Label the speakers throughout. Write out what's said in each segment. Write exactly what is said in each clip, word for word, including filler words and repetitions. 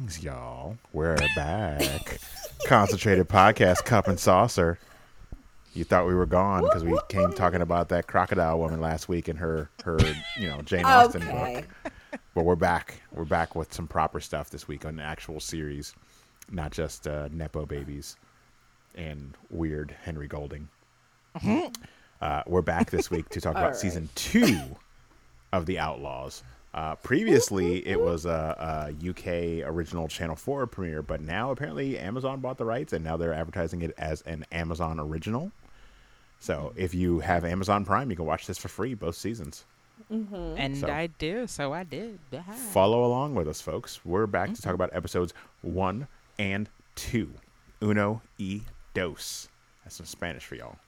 Speaker 1: Greetings, y'all. We're back. Concentrated Podcast, Cup and Saucer. You thought we were gone because we came talking about that crocodile woman last week in her, her you know, Jane Austen
Speaker 2: Okay.
Speaker 1: book. But we're back. We're back with some proper stuff this week on the actual series, not just uh, Nepo babies and weird Henry Golding. Uh, we're back this week to talk about
Speaker 2: right.
Speaker 1: season two of The Outlaws. Uh, previously, it was a, a U K original Channel four premiere, but now apparently Amazon bought the rights, and now they're advertising it as an Amazon original. So if you have Amazon Prime, you can watch this for free, both seasons.
Speaker 3: Mm-hmm. And
Speaker 1: So-
Speaker 3: I do, so I did. Aha.
Speaker 1: Follow along with us, folks. We're back to talk about episodes one and two. Uno y dos. That's some Spanish for y'all.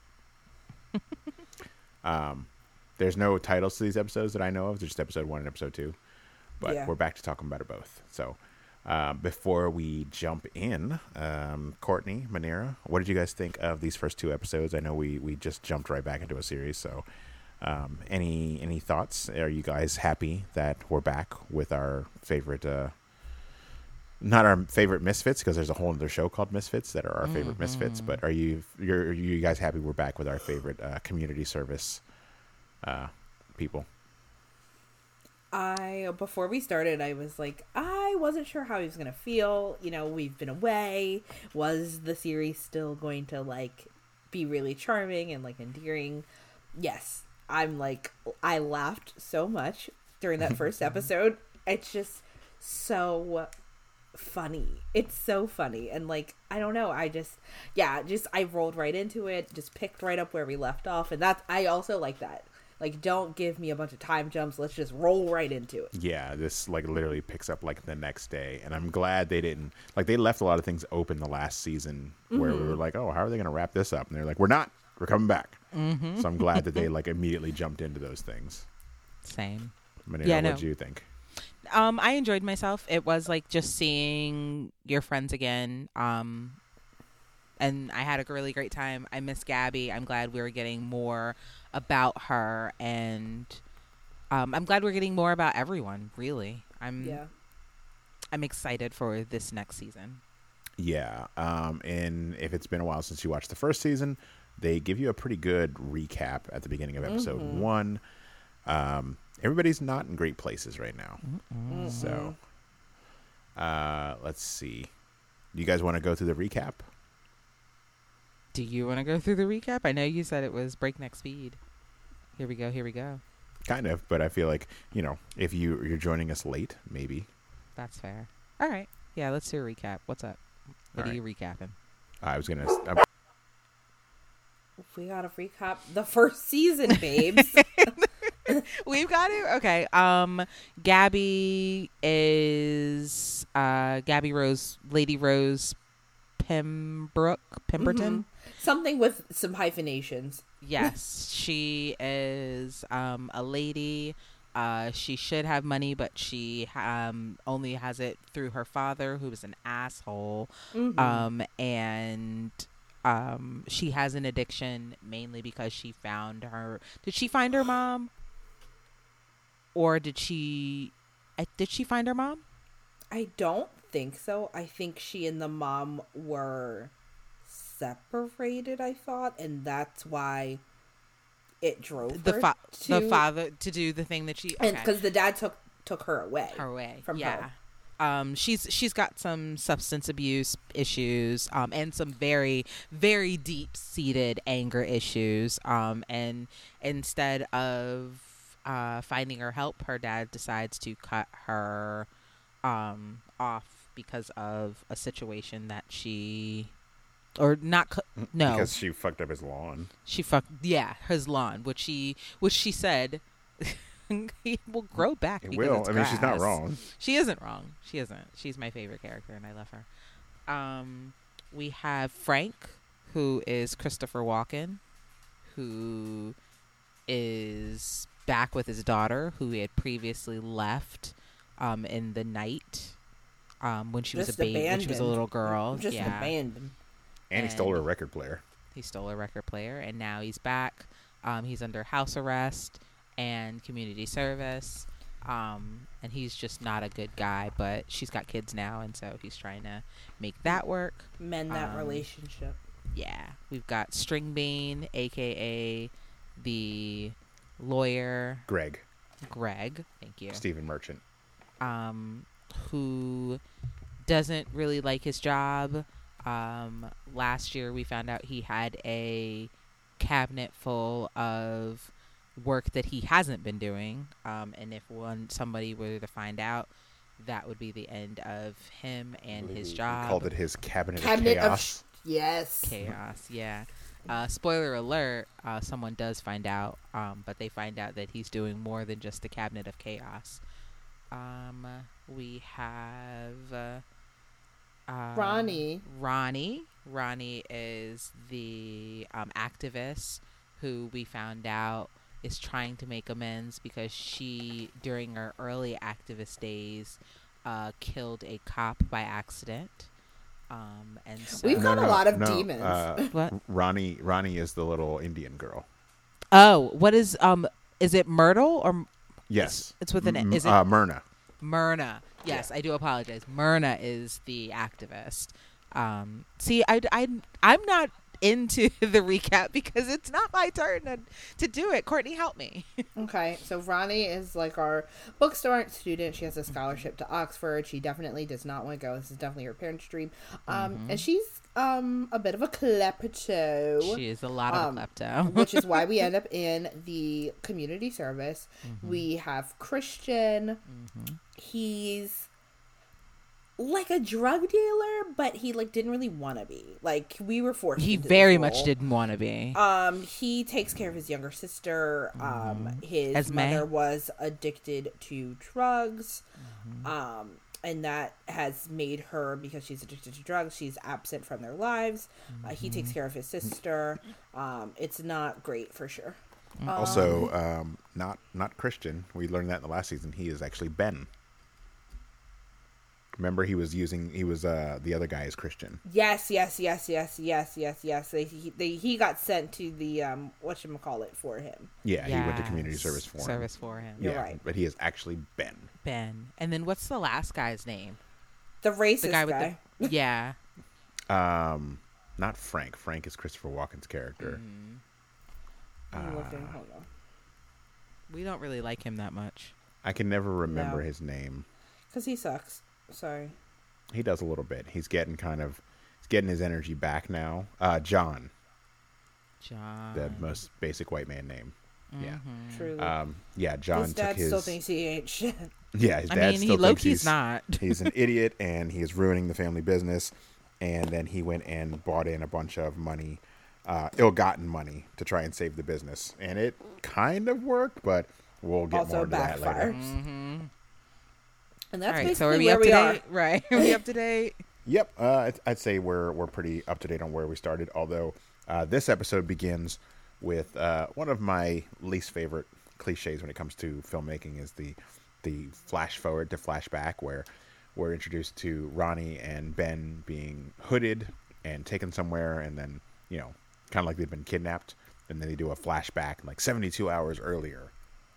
Speaker 1: um, there's no titles to these episodes that I know of. There's just episode one and episode two. But
Speaker 2: Yeah.
Speaker 1: we're back to talking about it both. So uh, before we jump in, um, Courtney, Manera, what did you guys think of these first two episodes? I know we, we just jumped right back into a series. So um, any any thoughts? Are you guys happy that we're back with our favorite... Uh, not our favorite Misfits, because there's a whole other show called Misfits that are our favorite
Speaker 3: Mm-hmm.
Speaker 1: Misfits. But are you you're, are you guys happy we're back with our favorite uh, community service uh, people?
Speaker 2: I before we started, I was like, I wasn't sure how he was gonna feel. You know, we've been away. Was the series still going to like be really charming and like endearing? Yes, I'm like, I laughed so much during that first episode. It's just so funny. It's so funny, and like, I don't know. I just, yeah, just I rolled right into it. Just picked right up where we left off, and that's I also like that. Like, don't give me a bunch of time jumps. Let's just roll right into it.
Speaker 1: Yeah, this like literally picks up like the next day, and I'm glad they didn't like they left a lot of things open the last season where we were like, oh, how are they going to wrap this up? And they're like, we're not. We're coming back.
Speaker 3: Mm-hmm.
Speaker 1: So I'm glad that they like immediately jumped into those things.
Speaker 3: Same.
Speaker 1: Manera,
Speaker 3: Yeah,
Speaker 1: what
Speaker 3: no.
Speaker 1: did you think?
Speaker 3: Um, I enjoyed myself. It was like just seeing your friends again. Um, and I had a really great time. I miss Gabby. I'm glad we were getting more about her, and um, I'm glad we're getting more about everyone. Really, I'm.
Speaker 2: Yeah.
Speaker 3: I'm excited for this next season.
Speaker 1: Yeah, um, and if it's been a while since you watched the first season, they give you a pretty good recap at the beginning of episode one. Um, everybody's not in great places right now.
Speaker 2: Mm-hmm.
Speaker 1: So, uh, let's see. Do you guys want to go through the recap?
Speaker 3: Do you want to go through the recap? I know you said it was breakneck speed. Here we go. Here we go.
Speaker 1: Kind of, but I feel like, you know, if you, you're joining us late, maybe.
Speaker 3: That's fair. All right. Yeah, let's do a recap. What's up? What
Speaker 1: All
Speaker 3: are you recapping?
Speaker 1: I was going to...
Speaker 2: We gotta recap the first season, babes.
Speaker 3: We've got to. Okay. Um, Gabby is uh Gabby Rose, Lady Rose Pembroke, Pemberton.
Speaker 2: Something with some hyphenations.
Speaker 3: Yes, she is um a lady. Uh, she should have money, but she um only has it through her father, who is an asshole.
Speaker 2: Mhm.
Speaker 3: Um, and um, she has an addiction mainly because she found her. Did she find her mom? Or did she? I, did she find her mom?
Speaker 2: I don't think so. I think she and the mom were separated, I thought, and that's why it drove
Speaker 3: The
Speaker 2: her
Speaker 3: fa-
Speaker 2: to,
Speaker 3: the father to do the thing that she
Speaker 2: and
Speaker 3: okay.
Speaker 2: because the dad took took her away.
Speaker 3: her way
Speaker 2: from
Speaker 3: yeah.
Speaker 2: her.
Speaker 3: Um, she's she's got some substance abuse issues, um, and some very very deep seated anger issues. Um, and instead of uh, finding her help, her dad decides to cut her um, off because of a situation that she or not cu- no
Speaker 1: Because she fucked up his lawn.
Speaker 3: she fucked yeah his lawn, which she which she said. He will grow back.
Speaker 1: It
Speaker 3: because
Speaker 1: will.
Speaker 3: it's
Speaker 1: I mean, she's not
Speaker 3: grass.
Speaker 1: wrong.
Speaker 3: She isn't wrong. She isn't. She's my favorite character, and I love her. Um, we have Frank, who is Christopher Walken, who is back with his daughter, who he had previously left um, in the night um, when she was
Speaker 2: Just
Speaker 3: a baby, when she was a
Speaker 2: abandoned.
Speaker 3: little girl.
Speaker 2: Just
Speaker 3: yeah.
Speaker 2: abandoned.
Speaker 1: And he stole
Speaker 3: And-
Speaker 1: her record player.
Speaker 3: He stole a record player, and now he's back. Um, he's under house arrest and community service. Um, and he's just not a good guy, but she's got kids now, and so he's trying to make that work.
Speaker 2: Mend that
Speaker 3: Um,
Speaker 2: relationship.
Speaker 3: Yeah, we've got Stringbean, aka the lawyer
Speaker 1: Greg,
Speaker 3: Greg. Thank you.
Speaker 1: Stephen Merchant.
Speaker 3: Um, who doesn't really like his job. Um, last year we found out he had a cabinet full of work that he hasn't been doing. Um, and if one somebody were to find out, that would be the end of him and his
Speaker 1: He
Speaker 3: job.
Speaker 1: called it his cabinet,
Speaker 2: Cabinet
Speaker 1: of
Speaker 2: of
Speaker 1: chaos.
Speaker 2: sh- yes.
Speaker 3: Chaos, yeah. Uh, spoiler alert, uh, someone does find out, um, but they find out that he's doing more than just the cabinet of chaos. Um, we have uh, um,
Speaker 2: Ronnie.
Speaker 3: Ronnie. Ronnie is the um, activist who we found out is trying to make amends because she, during her early activist days, uh, killed a cop by accident. Um, and so
Speaker 2: We've got a lot of
Speaker 1: no,
Speaker 2: demons.
Speaker 1: Uh,
Speaker 3: What?
Speaker 1: Ronnie, Ronnie is the little Indian girl.
Speaker 3: Oh, what is um? Is it Myrtle or
Speaker 1: Yes,
Speaker 3: it's with an-
Speaker 1: M-
Speaker 3: is it-
Speaker 1: uh, Myrna?
Speaker 3: Myrna? Yes, I do apologize. Myrna is the activist. Um, see, I, I, I'm not into the recap because it's not my turn to, to do it. Courtney, help me.
Speaker 2: Okay, so Ronnie is like our bookstore student. She has a scholarship to Oxford. She definitely does not want to go. This is definitely her parents' dream. Um,
Speaker 3: Mm-hmm.
Speaker 2: and she's um a bit of a klepto.
Speaker 3: She is a lot of
Speaker 2: Um,
Speaker 3: a klepto.
Speaker 2: which is why we end up in the community service.
Speaker 3: Mm-hmm.
Speaker 2: We have Christian. He's like a drug dealer, but he like didn't really want to be. Like we were forced.
Speaker 3: He
Speaker 2: into this
Speaker 3: very
Speaker 2: role.
Speaker 3: much didn't want to be.
Speaker 2: Um, he takes care of his younger sister. Um, his
Speaker 3: Esme.
Speaker 2: mother was addicted to drugs. Um, and that has made her, because she's addicted to drugs, she's absent from their lives. Uh, he takes care of his sister. Um, it's not great for sure.
Speaker 1: Also, um, not not Christian. We learned that in the last season. He is actually Ben. Remember, he was using. He was uh, the other guy is Christian.
Speaker 2: Yes, yes, yes, yes, yes, yes, yes. They, he, they, he got sent to the um, whatchamacallit for him.
Speaker 1: Yeah, he went to community
Speaker 3: Yes,
Speaker 1: service for him.
Speaker 3: Service for him.
Speaker 2: You're
Speaker 1: yeah,
Speaker 2: right.
Speaker 1: but he is actually Ben.
Speaker 3: Ben. And then what's the last guy's name?
Speaker 2: The racist
Speaker 3: The
Speaker 2: guy.
Speaker 3: guy with the yeah.
Speaker 1: Um, not Frank. Frank is Christopher Walken's character.
Speaker 2: I'm looking. Hold on.
Speaker 3: We don't really like him that much.
Speaker 1: I can never remember
Speaker 2: No.
Speaker 1: his name.
Speaker 2: Because he sucks. Sorry.
Speaker 1: He does a little bit. He's getting kind of, he's getting his energy back now. Uh, John,
Speaker 3: John.
Speaker 1: the most basic white man name. Yeah.
Speaker 2: Truly.
Speaker 1: Um, yeah, John
Speaker 2: his
Speaker 1: took
Speaker 2: dad
Speaker 1: his.
Speaker 2: still thinks he ain't shit.
Speaker 1: Yeah, his
Speaker 3: I
Speaker 1: dad
Speaker 3: mean,
Speaker 1: still
Speaker 3: he low
Speaker 1: thinks
Speaker 3: key's
Speaker 1: he's
Speaker 3: not.
Speaker 1: he's an idiot and he is ruining the family business. And then he went and bought in a bunch of money, uh, ill-gotten money, to try and save the business, and it kind of worked, but we'll get
Speaker 2: Also
Speaker 1: more into that later.
Speaker 2: backfires. And
Speaker 3: All
Speaker 2: that's
Speaker 3: right, so
Speaker 2: basically
Speaker 3: are we
Speaker 2: where
Speaker 3: up
Speaker 2: we
Speaker 3: to
Speaker 2: are.
Speaker 3: date? Right. Are we up to date?
Speaker 1: Yep, uh, I'd- I'd say we're we're pretty up to date on where we started. Although uh, this episode begins with uh, one of my least favorite cliches when it comes to filmmaking is the the flash forward to flashback, where we're introduced to Ronnie and Ben being hooded and taken somewhere, and then you know, kind of like they've been kidnapped, and then they do a flashback like seventy-two hours earlier.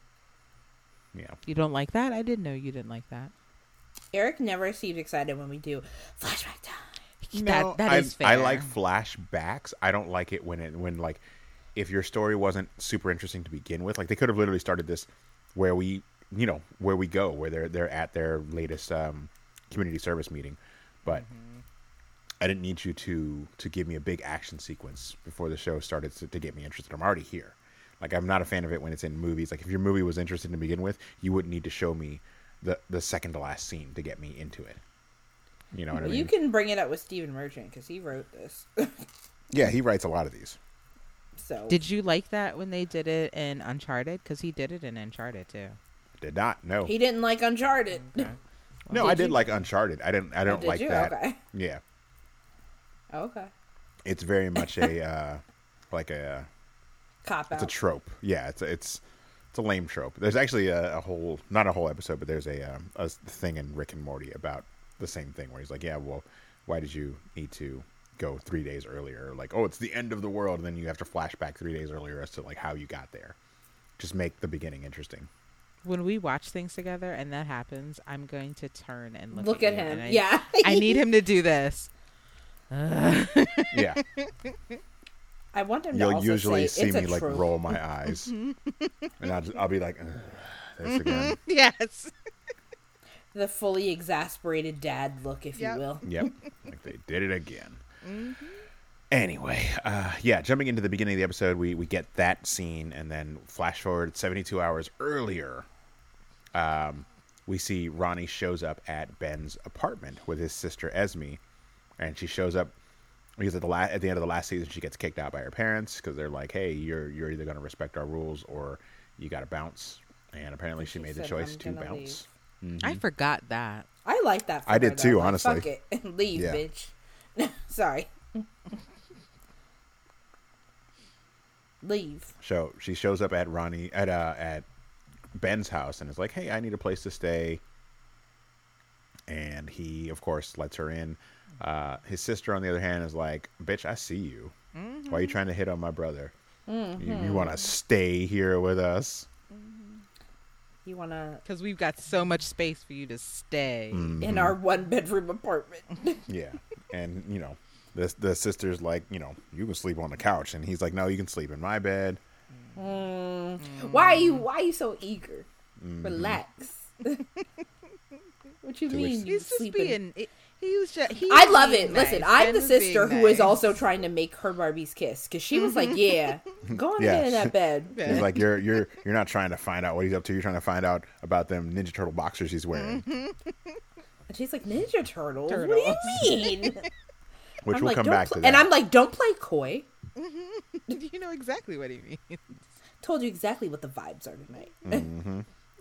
Speaker 1: Yeah,
Speaker 3: You don't like that? I didn't know you didn't like that.
Speaker 2: Eric never seems excited when we do flashback time.
Speaker 3: that that
Speaker 1: I,
Speaker 3: is fair.
Speaker 1: I like flashbacks. I don't like it when it when like if your story wasn't super interesting to begin with. Like they could have literally started this where we you know where we go where they're they're at their latest um, community service meeting, but
Speaker 3: Mm-hmm.
Speaker 1: I didn't need you to to give me a big action sequence before the show started to, to get me interested. I'm already here. Like I'm not a fan of it when it's in movies. Like if your movie was interesting to begin with, you wouldn't need to show me the the second to last scene to get me into it. You know what I mean?
Speaker 2: You can bring it up with Stephen Merchant because he wrote this.
Speaker 1: Yeah, he writes a lot of these.
Speaker 2: So
Speaker 3: Did you like that when they did it in Uncharted? Because he did it in Uncharted too.
Speaker 1: Did not. No.
Speaker 2: he didn't like Uncharted.
Speaker 3: Okay.
Speaker 1: No,
Speaker 2: Did
Speaker 1: I did
Speaker 2: you?
Speaker 1: like Uncharted. I didn't. I don't
Speaker 2: did
Speaker 1: like
Speaker 2: you?
Speaker 1: that.
Speaker 2: Okay.
Speaker 1: Yeah,
Speaker 2: Okay.
Speaker 1: it's very much a uh, like a
Speaker 2: Cop
Speaker 1: it's a
Speaker 2: out.
Speaker 1: trope. Yeah, it's a, it's it's a lame trope. There's actually a, a whole not a whole episode, but there's a um, a thing in Rick and Morty about the same thing where he's like, yeah, well, why did you need to go three days earlier? Like, oh, it's the end of the world, and then you have to flash back three days earlier as to like how you got there. Just make the beginning interesting.
Speaker 3: When we watch things together and that happens, I'm going to turn and look,
Speaker 2: Look
Speaker 3: at,
Speaker 2: at
Speaker 3: you,
Speaker 2: him.
Speaker 3: and I,
Speaker 2: Yeah.
Speaker 3: I need him to do this. Ugh.
Speaker 1: Yeah.
Speaker 2: I want him to
Speaker 1: You'll
Speaker 2: also
Speaker 1: usually
Speaker 2: say,
Speaker 1: see
Speaker 2: it's
Speaker 1: me
Speaker 2: a
Speaker 1: like
Speaker 2: trope.
Speaker 1: roll my eyes, and I'll just, I'll be like, "Ugh, this again.
Speaker 3: Yes.
Speaker 2: The fully exasperated dad look, if
Speaker 3: Yep.
Speaker 2: you will.
Speaker 1: Yep, like they did it again. Mm-hmm. Anyway, uh, yeah, jumping into the beginning of the episode, we, we get that scene, and then flash forward seventy-two hours earlier, um, we see Ronnie shows up at Ben's apartment with his sister Esme, and she shows up because at the la- at the end of the last season, she gets kicked out by her parents because they're like, "Hey, you're you're either going to respect our rules or you got to bounce." And apparently, she,
Speaker 2: She
Speaker 1: made the
Speaker 2: said,
Speaker 1: choice
Speaker 2: "I'm
Speaker 1: to
Speaker 2: gonna
Speaker 1: bounce.
Speaker 3: I forgot that.
Speaker 2: I like that for
Speaker 1: I
Speaker 2: her,
Speaker 1: did
Speaker 2: though.
Speaker 1: too,
Speaker 2: Like,
Speaker 1: honestly.
Speaker 2: Fuck it. Leave,
Speaker 1: Yeah.
Speaker 2: bitch. Sorry. Leave.
Speaker 1: So she shows up at Ronnie at uh, at Ben's house and is like, "Hey, I need a place to stay." And he, of course, lets her in. Uh, his sister, on the other hand, is like, "Bitch, I see you.
Speaker 3: Mm-hmm.
Speaker 1: Why are you trying to hit on my brother?
Speaker 2: Mm-hmm.
Speaker 1: You, you want to stay here with us?"
Speaker 2: You want to...
Speaker 3: Because we've got so much space for you to stay.
Speaker 1: Mm.
Speaker 2: In our one-bedroom apartment.
Speaker 1: Yeah, and you know, the the sister's like, you know, you can sleep on the couch, and he's like, "No, you can sleep in my bed."
Speaker 2: Mm. Why are you Why are you so eager? Relax. What you
Speaker 1: To
Speaker 2: mean?
Speaker 1: which-
Speaker 2: You
Speaker 3: He's just
Speaker 2: sleeping?
Speaker 3: being. It, he was just. He
Speaker 2: I
Speaker 3: was
Speaker 2: love
Speaker 3: being
Speaker 2: it.
Speaker 3: nice.
Speaker 2: Listen, I'm
Speaker 3: Ben
Speaker 2: the
Speaker 3: was being
Speaker 2: sister who is
Speaker 3: nice.
Speaker 2: also trying to make her Barbies kiss because she was like, "Yeah, go on
Speaker 1: Yeah.
Speaker 2: ahead in that bed."
Speaker 1: He's like, "You're you're you're not trying to find out what he's up to. You're trying to find out about them Ninja Turtle boxers he's wearing."
Speaker 2: And she's like, "Ninja Turtles? What
Speaker 3: Turtles.
Speaker 2: do you mean?"
Speaker 1: Which
Speaker 2: I'm
Speaker 1: we'll
Speaker 2: like,
Speaker 1: come
Speaker 2: "Don't
Speaker 1: back
Speaker 2: pl-"
Speaker 1: to that.
Speaker 2: And I'm like, "Don't play coy."
Speaker 3: You know exactly what he means.
Speaker 2: Told you exactly what the vibes are tonight.
Speaker 1: Mm-hmm.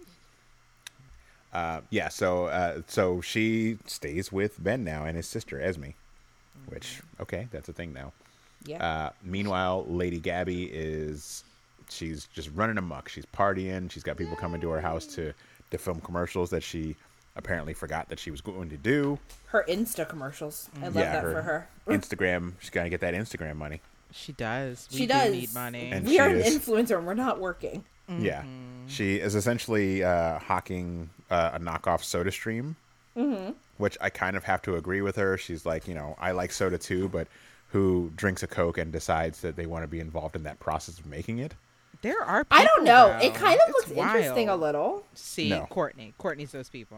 Speaker 1: Uh, yeah, so uh, so she stays with Ben now and his sister Esme, which okay, that's a thing now.
Speaker 2: Yeah.
Speaker 1: Uh, meanwhile, Lady Gabby is she's just running amok. She's partying. She's got people coming to her house to to film commercials that she apparently forgot that she was going to do.
Speaker 2: Her Insta commercials. I love
Speaker 1: yeah,
Speaker 2: that for her.
Speaker 1: Instagram. She's got to get that Instagram money.
Speaker 3: She does. We
Speaker 2: She
Speaker 3: do
Speaker 2: does.
Speaker 3: need money.
Speaker 1: And
Speaker 2: We
Speaker 1: she
Speaker 2: are an
Speaker 1: is-
Speaker 2: influencer and we're not working.
Speaker 1: Yeah, she is essentially uh, hawking uh, a knockoff Soda Stream, mm-hmm. which I kind of have to agree with her. She's like, you know, I like soda too, but who drinks a Coke and decides that they want to be involved in that process of making it?
Speaker 3: There are. People,
Speaker 2: I don't know.
Speaker 3: though.
Speaker 2: It kind of
Speaker 3: It's
Speaker 2: looks interesting a
Speaker 3: wild.
Speaker 2: little.
Speaker 3: See,
Speaker 1: No.
Speaker 3: Courtney. Courtney's those people.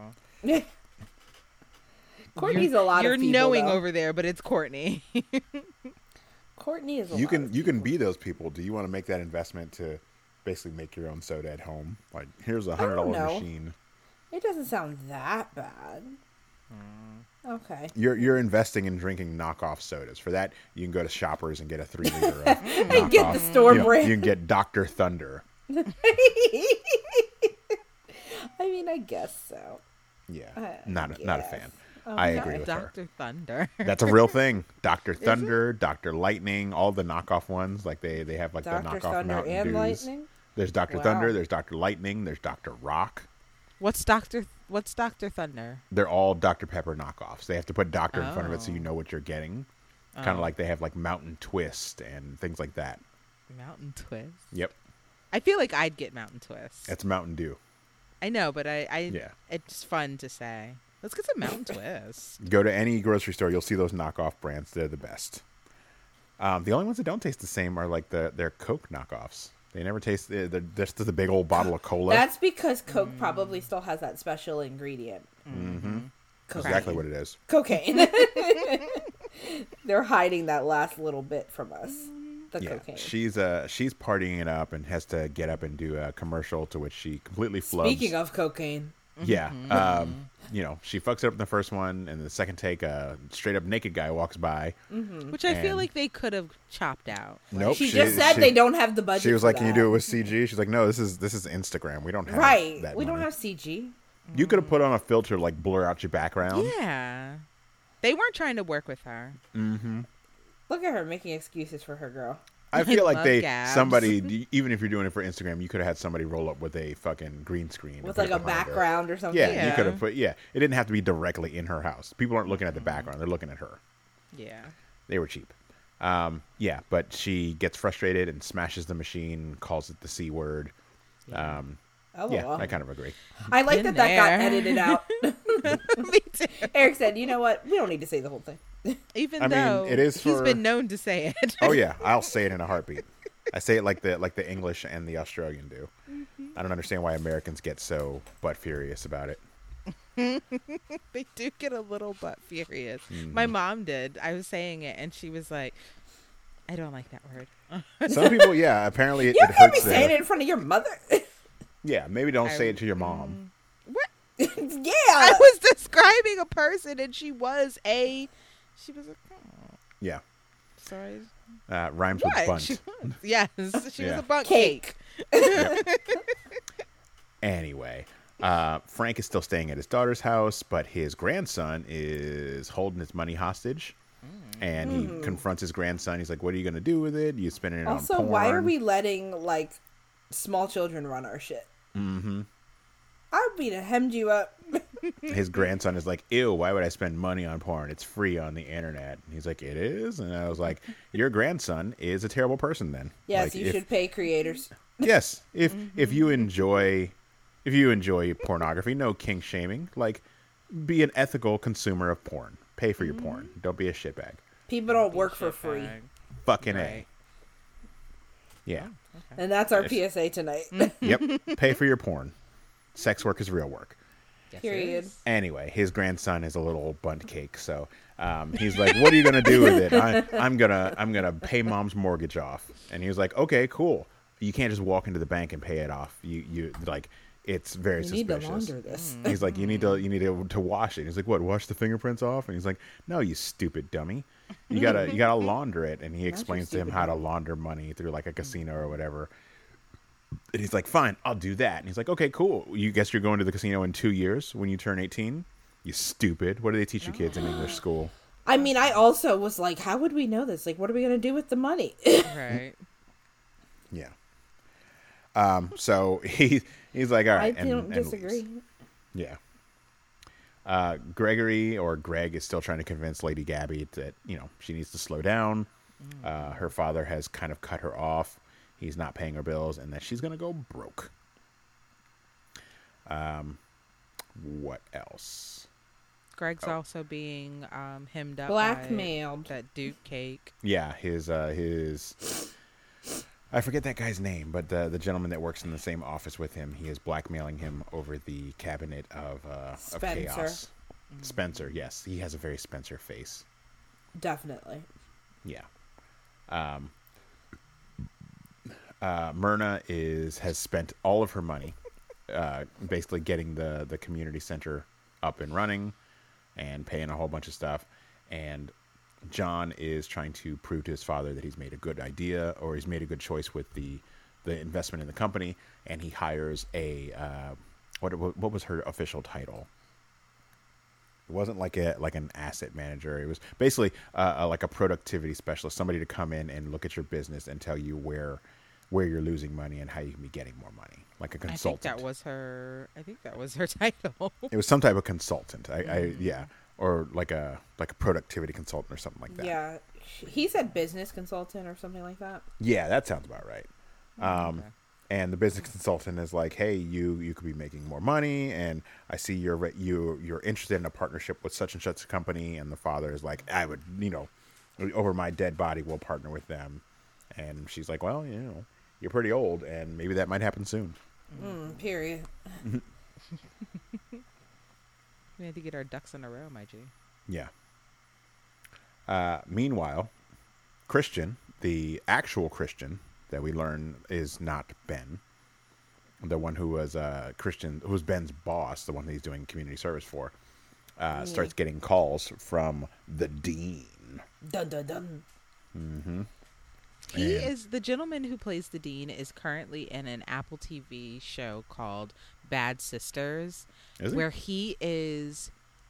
Speaker 2: Courtney's
Speaker 3: You're-
Speaker 2: a lot
Speaker 3: You're
Speaker 2: of people.
Speaker 3: knowing
Speaker 2: though.
Speaker 3: over there, but it's Courtney.
Speaker 2: Courtney is a
Speaker 1: You
Speaker 2: lot
Speaker 1: can
Speaker 2: of
Speaker 1: you can
Speaker 2: people.
Speaker 1: be those people. Do you want to make that investment to basically make your own soda at home? Like, here's a hundred
Speaker 2: don't
Speaker 1: dollar
Speaker 2: know.
Speaker 1: machine.
Speaker 2: It doesn't sound that bad.
Speaker 3: Mm.
Speaker 2: Okay.
Speaker 1: You're you're investing in drinking knockoff sodas. For that, you can go to Shoppers and get a three liter of knockoff.
Speaker 2: Get the store
Speaker 1: you know,
Speaker 2: brand.
Speaker 1: You can get Doctor Thunder.
Speaker 2: I mean, I guess so.
Speaker 1: Yeah,
Speaker 2: I
Speaker 1: not a, not a
Speaker 2: guess.
Speaker 1: fan. I agree with her.
Speaker 3: Doctor Thunder.
Speaker 1: That's a real thing. Doctor Thunder, Doctor Lightning, all the knockoff ones. Like they, they have like the
Speaker 2: Doctor
Speaker 1: knockoff
Speaker 2: Thunder
Speaker 1: Mountain
Speaker 2: and
Speaker 1: Dews.
Speaker 2: Lightning?
Speaker 1: There's Doctor
Speaker 2: Wow.
Speaker 1: Thunder. There's Doctor Lightning. There's Doctor Rock.
Speaker 3: What's Doctor? What's Doctor Thunder?
Speaker 1: They're all Doctor Pepper knockoffs. They have to put Doctor in front of it so
Speaker 3: Oh.
Speaker 1: you know what you're getting. Kind of
Speaker 3: Oh.
Speaker 1: like they have like Mountain Twist and things like that.
Speaker 3: Mountain Twist.
Speaker 1: Yep,
Speaker 3: I feel like I'd get Mountain Twist.
Speaker 1: it's Mountain Dew.
Speaker 3: I know, but I, I
Speaker 1: Yeah.
Speaker 3: it's fun to say. Let's get some Mountain Twist.
Speaker 1: Go to any grocery store, you'll see those knockoff brands. They're the best. Um, the only ones that don't taste the same are like the their Coke knockoffs. They never taste. They're they're just the big old bottle of cola.
Speaker 2: That's because Coke probably still has that special ingredient.
Speaker 1: mm-hmm.
Speaker 2: Cocaine.
Speaker 1: Exactly what it is.
Speaker 2: Cocaine. They're hiding that last little bit from us. The
Speaker 1: Yeah,
Speaker 2: cocaine.
Speaker 1: she's uh she's partying it up and has to get up and do a commercial to which she completely flubs.
Speaker 2: Speaking of cocaine,
Speaker 1: yeah, um, you know, she fucks it up in the first one, and the second take, a straight up naked guy walks by.
Speaker 3: Which I feel
Speaker 1: And-
Speaker 3: like they could have chopped out.
Speaker 1: Nope,
Speaker 2: she, just said
Speaker 1: she-
Speaker 2: they don't have the budget.
Speaker 1: She was
Speaker 2: for
Speaker 1: like, "Can you
Speaker 2: that.
Speaker 1: do it with C G?" She's like, "No, this is this is Instagram. We don't have
Speaker 2: Right.
Speaker 1: that
Speaker 2: We don't
Speaker 1: money."
Speaker 2: have C G.
Speaker 1: You could have put on a filter like blur out your background.
Speaker 3: Yeah. They weren't trying to work with her.
Speaker 1: Mm-hmm.
Speaker 2: Look at her making excuses for her girl.
Speaker 1: I feel like
Speaker 3: love
Speaker 1: they
Speaker 3: Gabs.
Speaker 1: somebody even if you're doing it for Instagram, you could have had somebody roll up with a fucking green screen and
Speaker 2: With
Speaker 1: put
Speaker 2: like
Speaker 1: it
Speaker 2: a
Speaker 1: behind her.
Speaker 2: background or something.
Speaker 1: Yeah, you
Speaker 3: Yeah.
Speaker 1: could have put. Yeah, it didn't have to be directly in her house. People aren't looking at the background; they're looking at her.
Speaker 3: Yeah.
Speaker 1: They were cheap. Um, yeah, but she gets frustrated and smashes the machine, calls it the C word. Um,
Speaker 2: Oh,
Speaker 1: Yeah,
Speaker 2: well.
Speaker 1: I kind of agree.
Speaker 2: I like
Speaker 3: Been
Speaker 2: that that got
Speaker 3: there.
Speaker 2: edited out.
Speaker 3: Me too.
Speaker 2: Eric said, "You know what? We don't need to say the whole thing."
Speaker 3: Even
Speaker 1: I mean,
Speaker 3: though
Speaker 1: it is
Speaker 3: he's
Speaker 1: for-
Speaker 3: been known to say it.
Speaker 1: Oh yeah, I'll say it in a heartbeat. I say it like the like the English and the Australian do. I don't understand why Americans get so butt furious about it.
Speaker 3: They do get a little butt furious.
Speaker 1: Mm-hmm.
Speaker 3: My mom did. I was saying it, and she was like, "I don't like that word."
Speaker 1: Some people, yeah, apparently it,
Speaker 2: You
Speaker 1: it
Speaker 2: can't be
Speaker 1: hurts
Speaker 2: saying
Speaker 1: their.
Speaker 2: it in front of your mother.
Speaker 1: Yeah, maybe don't
Speaker 3: I-
Speaker 1: say it to your mom.
Speaker 3: What?
Speaker 2: yeah.
Speaker 3: I was describing a person, and she was a. She was a. Oh,
Speaker 1: Yeah,
Speaker 3: sorry.
Speaker 1: uh, rhymes
Speaker 3: What?
Speaker 1: with bunt.
Speaker 3: She was. Yes, she
Speaker 1: Yeah.
Speaker 3: was a bunt
Speaker 2: Cake.
Speaker 3: cake.
Speaker 1: Anyway, uh, Frank is still staying at his daughter's house, but his grandson is holding his money hostage. And he confronts his grandson. He's like, "What are you going to do with it? You spending it
Speaker 2: Also,
Speaker 1: on porn?"
Speaker 2: why are we letting like small children run our shit? Mm-hmm. I would be to hemmed you up.
Speaker 1: His grandson is like, "Ew, why would I spend money on porn? It's free on the internet." And he's like, "It is?" And I was like, "Your grandson is a terrible person then."
Speaker 2: Yes,
Speaker 1: Like,
Speaker 2: you
Speaker 1: if-
Speaker 2: should pay creators.
Speaker 1: Yes, if
Speaker 2: Mm-hmm.
Speaker 1: if you enjoy if you enjoy pornography, no kink shaming. Like, be an ethical consumer of porn. Pay for your
Speaker 2: Mm-hmm.
Speaker 1: porn. Don't be a shitbag.
Speaker 2: People don't work for free,
Speaker 3: Shitbag.
Speaker 1: Fucking
Speaker 3: Right.
Speaker 1: a. Yeah.
Speaker 2: and that's our
Speaker 1: Yes.
Speaker 2: P S A tonight.
Speaker 1: Yep. Pay for your porn. Sex work is real work.
Speaker 3: Yes, it
Speaker 2: Period.
Speaker 3: is.
Speaker 1: Anyway, his grandson is a little bunt cake, so um, he's like, "What are you gonna do with it?" I, I'm gonna I'm gonna pay mom's mortgage off. And he was like, "Okay, cool. You can't just walk into the bank and pay it off. You you like it's very
Speaker 2: You need to
Speaker 1: suspicious."
Speaker 2: launder this.
Speaker 1: He's like, "You need to you need to, to wash it." He's like, "What? Wash the fingerprints off?" And he's like, "No, you stupid dummy. You gotta you gotta launder it." And he explains to him
Speaker 2: stupid
Speaker 1: how to
Speaker 2: dummy.
Speaker 1: launder money through like a casino or whatever. And he's like, "Fine, I'll do that." And he's like, "Okay, cool. You guess you're going to the casino in two years when you turn eighteen? You stupid. What do they teach you kids in English school?"
Speaker 2: I mean, I also was like, how would we know this? Like, what are we gonna do with the money?
Speaker 3: Right.
Speaker 1: Yeah. Um. So he he's like, "All
Speaker 2: I
Speaker 1: right." and-
Speaker 2: don't
Speaker 1: and
Speaker 2: disagree.
Speaker 1: leaves. Yeah. Uh, Gregory or Greg is still trying to convince Lady Gabby that, you know, she needs to slow down. Uh, her father has kind of cut her off. He's not paying her bills and that she's going to go broke. Um, what else?
Speaker 3: Greg's
Speaker 1: Oh.
Speaker 3: also being um, hemmed up.
Speaker 2: Blackmailed.
Speaker 3: By that Duke cake.
Speaker 1: Yeah, his, uh, his, I forget that guy's name, but the, the gentleman that works in the same office with him, he is blackmailing him over the cabinet of, uh, of
Speaker 2: Spencer.
Speaker 1: chaos. Spencer, yes. He has a very Spencer face.
Speaker 2: Definitely.
Speaker 1: Yeah. Um, uh, Myrna is has spent all of her money, uh, basically getting the the community center up and running, and paying a whole bunch of stuff. And John is trying to prove to his father that he's made a good idea or he's made a good choice with the the investment in the company. And he hires a uh, what what was her official title? It wasn't like a like an asset manager. It was basically uh, a, like a productivity specialist, somebody to come in and look at your business and tell you where where you're losing money and how you can be getting more money, like a
Speaker 3: I think
Speaker 1: consultant.
Speaker 3: that was her. I think that was her title.
Speaker 1: It was some type of consultant. I, I yeah, or like a like a productivity consultant or something like that.
Speaker 2: Yeah. He said business consultant or something like that.
Speaker 1: Yeah, that sounds about right. Um,
Speaker 3: Okay.
Speaker 1: And the business consultant is like, "Hey, you you could be making more money, and I see you're re- you you're interested in a partnership with such and such a company." And the father is like, "I would, you know, over my dead body, we'll partner with them." And she's like, "Well, you know, you're pretty old, and maybe that might happen soon."
Speaker 2: Mm, period.
Speaker 3: We had to get our ducks in a row, my G.
Speaker 1: Yeah. Uh, meanwhile, Christian, the actual Christian that we learn is not Ben, the one who was uh, Christian, who was Ben's boss, the one that he's doing community service for, uh, starts getting calls from the dean.
Speaker 2: Dun dun dun.
Speaker 3: He
Speaker 1: And-
Speaker 3: is the gentleman who plays the dean is currently in an Apple T V show called Bad Sisters,
Speaker 1: Is he?
Speaker 3: where he is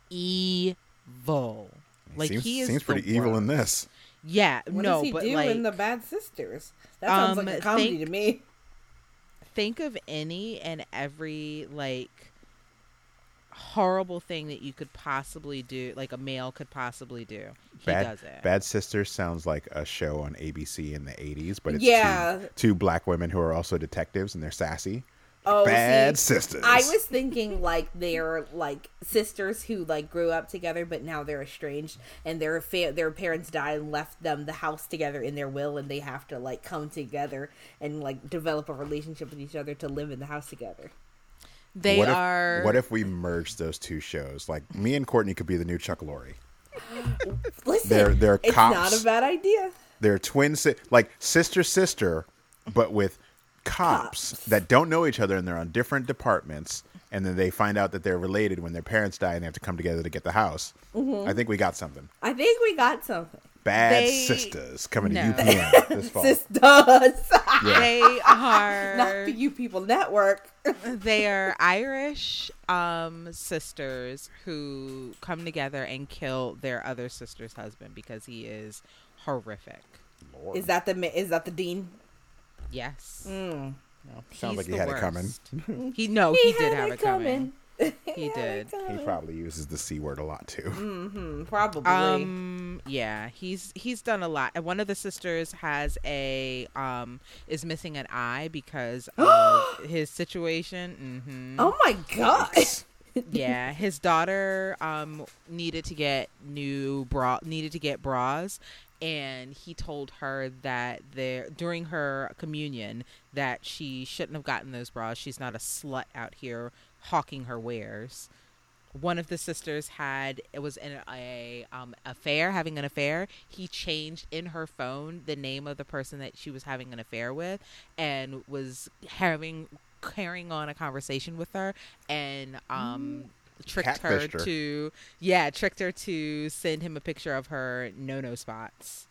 Speaker 3: evil.
Speaker 1: He
Speaker 3: Like
Speaker 1: seems,
Speaker 3: he is
Speaker 1: seems
Speaker 3: the
Speaker 1: pretty evil in
Speaker 3: worst.
Speaker 1: this.
Speaker 3: Yeah,
Speaker 2: What
Speaker 3: no,
Speaker 2: does he
Speaker 3: but
Speaker 2: do
Speaker 3: like
Speaker 2: in the Bad Sisters? That sounds
Speaker 3: Um,
Speaker 2: like a comedy
Speaker 3: think-
Speaker 2: to me.
Speaker 3: think of any and every like horrible thing that you could possibly do, like a male could possibly do. He
Speaker 1: Bad,
Speaker 3: does it.
Speaker 1: Bad Sisters sounds like a show on A B C in the eighties, but it's
Speaker 2: Yeah.
Speaker 1: two, two black women who are also detectives and they're sassy.
Speaker 2: Oh,
Speaker 1: Bad
Speaker 2: see,
Speaker 1: sisters.
Speaker 2: I was thinking like they're like sisters who like grew up together, but now they're estranged, and their fa- their parents died and left them the house together in their will, and they have to like come together and like develop a relationship with each other to live in the house together.
Speaker 3: They
Speaker 1: what if,
Speaker 3: are.
Speaker 1: What if we merged those two shows? Like me and Courtney could be the new Chuck Lorre.
Speaker 2: Listen,
Speaker 1: They're- they're
Speaker 2: it's
Speaker 1: cops.
Speaker 2: not a bad idea.
Speaker 1: They're twin, si- like sister sister, but with cops,
Speaker 2: Cops.
Speaker 1: that don't know each other and they're on different departments, and then they find out that they're related when their parents die and they have to come together to get the house.
Speaker 2: Mm-hmm.
Speaker 1: I think we got something.
Speaker 2: I think we got something.
Speaker 1: Bad
Speaker 3: They-
Speaker 1: Sisters coming
Speaker 3: No.
Speaker 1: to U P N this fall.
Speaker 2: Sisters,
Speaker 1: Yeah.
Speaker 3: They are.
Speaker 2: not the You People Network.
Speaker 3: They are Irish um, sisters who come together and kill their other sister's husband because he is horrific.
Speaker 1: Lord.
Speaker 2: Is that the ma- is that the dean?
Speaker 3: Yes.
Speaker 2: Mm.
Speaker 1: No, sounds
Speaker 3: He's
Speaker 1: like he
Speaker 3: the
Speaker 1: had it coming.
Speaker 3: worst. He no, he, did have it coming.
Speaker 2: He,
Speaker 3: He
Speaker 2: had
Speaker 3: did.
Speaker 2: it coming.
Speaker 1: He probably uses the C word a lot too.
Speaker 2: Mhm, probably.
Speaker 3: Um yeah, he's he's done a lot. And one of the sisters has a um is missing an eye because of his situation. Mhm.
Speaker 2: Oh my god.
Speaker 3: Yeah, his daughter um needed to get new bra needed to get bras, and he told her that there during her communion that she shouldn't have gotten those bras. She's not a slut out here hawking her wares. One of the sisters had it was in a um affair, having an affair. He changed in her phone the name of the person that she was having an affair with, and was having carrying on a conversation with her, and um tricked her
Speaker 1: Catfished her.
Speaker 3: to yeah tricked her to send him a picture of her no-no spots.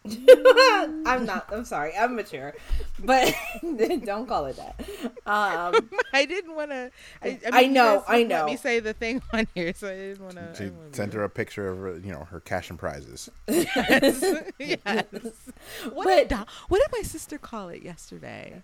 Speaker 2: I'm not. I'm sorry. I'm mature, but don't call it that. Um,
Speaker 3: I didn't want to. I,
Speaker 2: I
Speaker 3: mean, you
Speaker 2: know,
Speaker 3: guys
Speaker 2: I
Speaker 3: let
Speaker 2: know.
Speaker 3: me say the thing on here, so I didn't want to.
Speaker 1: She sent her a picture of uh, you know her cash and prizes.
Speaker 3: Yes. Yes. What,
Speaker 2: But-
Speaker 3: did, Do- what did my sister call it yesterday?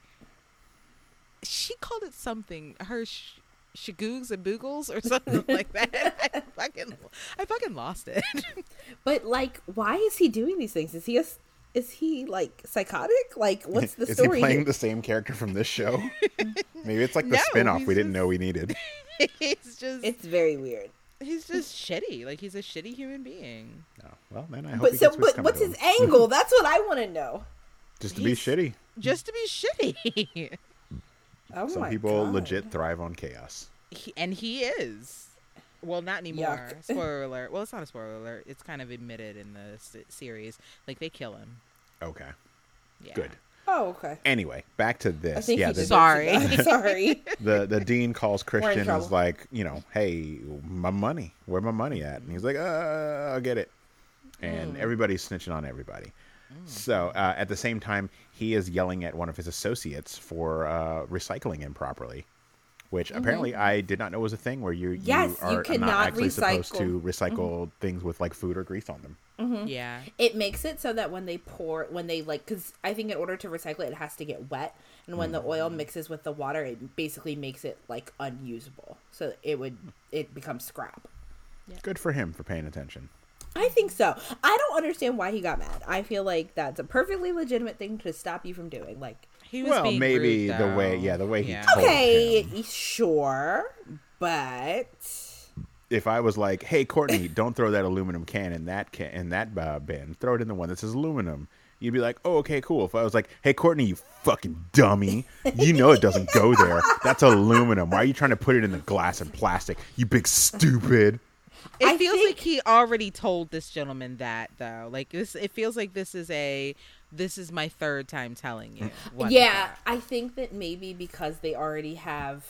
Speaker 3: She called it something. Her sh- shagoogs and boogles or something like that. I fucking, I fucking lost it.
Speaker 2: but like, why is he doing these things? Is he a, is he like psychotic? Like, what's the
Speaker 1: Is
Speaker 2: story?
Speaker 1: he playing
Speaker 2: here?
Speaker 1: the same character from this show? Maybe it's like the
Speaker 3: No,
Speaker 1: spin-off
Speaker 3: he's
Speaker 1: we didn't
Speaker 3: just-
Speaker 1: know we needed.
Speaker 3: He's just,
Speaker 2: It's very weird.
Speaker 3: he's just shitty. Like he's a shitty human being.
Speaker 1: No. Well, then I hope
Speaker 2: But
Speaker 1: he
Speaker 2: so,
Speaker 1: gets what's
Speaker 2: but
Speaker 1: coming
Speaker 2: what's
Speaker 1: to
Speaker 2: his
Speaker 1: him.
Speaker 2: angle? That's what I want to know.
Speaker 1: Just to be
Speaker 3: he's-
Speaker 1: shitty.
Speaker 3: Just to be shitty.
Speaker 2: Oh
Speaker 1: Some
Speaker 2: my
Speaker 1: people
Speaker 2: God.
Speaker 1: legit thrive on chaos.
Speaker 3: He, and he is. Well, not anymore.
Speaker 2: Yuck.
Speaker 3: Spoiler alert. Well, it's not a spoiler alert. It's kind of admitted in the s- series. Like they kill him.
Speaker 1: Okay.
Speaker 3: Yeah.
Speaker 1: Good.
Speaker 2: Oh, okay.
Speaker 1: Anyway, back to
Speaker 2: I
Speaker 1: this.
Speaker 2: think
Speaker 1: yeah,
Speaker 2: he
Speaker 1: the,
Speaker 2: deserves
Speaker 3: Sorry.
Speaker 2: it. Sorry.
Speaker 1: the the dean calls Christian and
Speaker 2: trouble.
Speaker 1: is like, you know, hey, my money, where my money at? And he's like, uh, I'll get it. And everybody's snitching on everybody. So uh, at the same time, he is yelling at one of his associates for uh, recycling improperly, which apparently I did not know was a thing where you,
Speaker 2: Yes,
Speaker 1: you
Speaker 2: you
Speaker 1: are
Speaker 2: cannot
Speaker 1: not actually supposed
Speaker 2: recycle.
Speaker 1: to recycle things with like food or grease on them.
Speaker 3: Yeah.
Speaker 2: It makes it so that when they pour, when they like, because I think in order to recycle it, it has to get wet, and when the oil mixes with the water, it basically makes it like unusable. So it would, it becomes scrap.
Speaker 1: Good for him for paying attention.
Speaker 2: I think so. I don't understand why he got mad. I feel like that's a perfectly legitimate thing to stop you from doing. Like,
Speaker 3: He was
Speaker 1: Well,
Speaker 3: being
Speaker 1: maybe
Speaker 3: rude,
Speaker 1: the
Speaker 3: though.
Speaker 1: way- yeah, the way he
Speaker 3: Yeah.
Speaker 1: told-
Speaker 2: okay,
Speaker 1: him.
Speaker 2: sure, but
Speaker 1: If I was like, "Hey, Courtney, don't throw that aluminum can in that can in that uh, bin. Throw it in the one that says aluminum." You'd be like, "Oh, okay, cool." If I was like, "Hey, Courtney, you fucking dummy, you know it doesn't go there. That's aluminum. Why are you trying to put it in the glass and plastic? You big stupid."
Speaker 3: It
Speaker 2: I
Speaker 3: feels
Speaker 2: think-
Speaker 3: like he already told this gentleman that though. Like this, it feels like this is a. This is my third time telling you. what the
Speaker 2: yeah,
Speaker 3: fuck.
Speaker 2: I think that maybe because they already have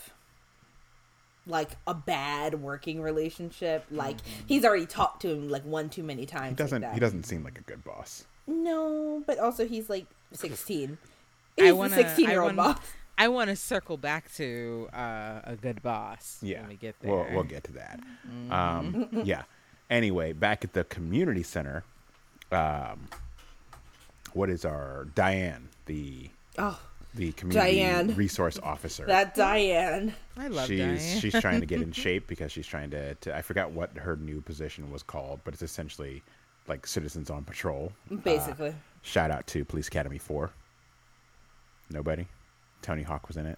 Speaker 2: like a bad working relationship, like he's already talked to him like one too many times.
Speaker 1: He
Speaker 2: like
Speaker 1: doesn't.
Speaker 2: that.
Speaker 1: he doesn't seem like a good boss.
Speaker 2: No, but also he's like sixteen.
Speaker 3: I
Speaker 2: He's
Speaker 3: wanna-
Speaker 2: a sixteen-year-old
Speaker 3: I
Speaker 2: boss.
Speaker 3: wanna- I want to circle back to uh, a good boss.
Speaker 1: Yeah,
Speaker 3: when we get there.
Speaker 1: we'll we'll get to that. Um, yeah. Anyway, back at the community center, um, what is our Diane, the
Speaker 2: Oh,
Speaker 1: the community
Speaker 2: Diane.
Speaker 1: resource officer?
Speaker 2: that Diane.
Speaker 3: I love
Speaker 1: she's
Speaker 3: Diane.
Speaker 1: she's trying to get in shape because she's trying to, to I forgot what her new position was called, but it's essentially like citizens on patrol.
Speaker 2: Basically.
Speaker 1: Uh, shout out to Police Academy four. Nobody. Tony Hawk was in it.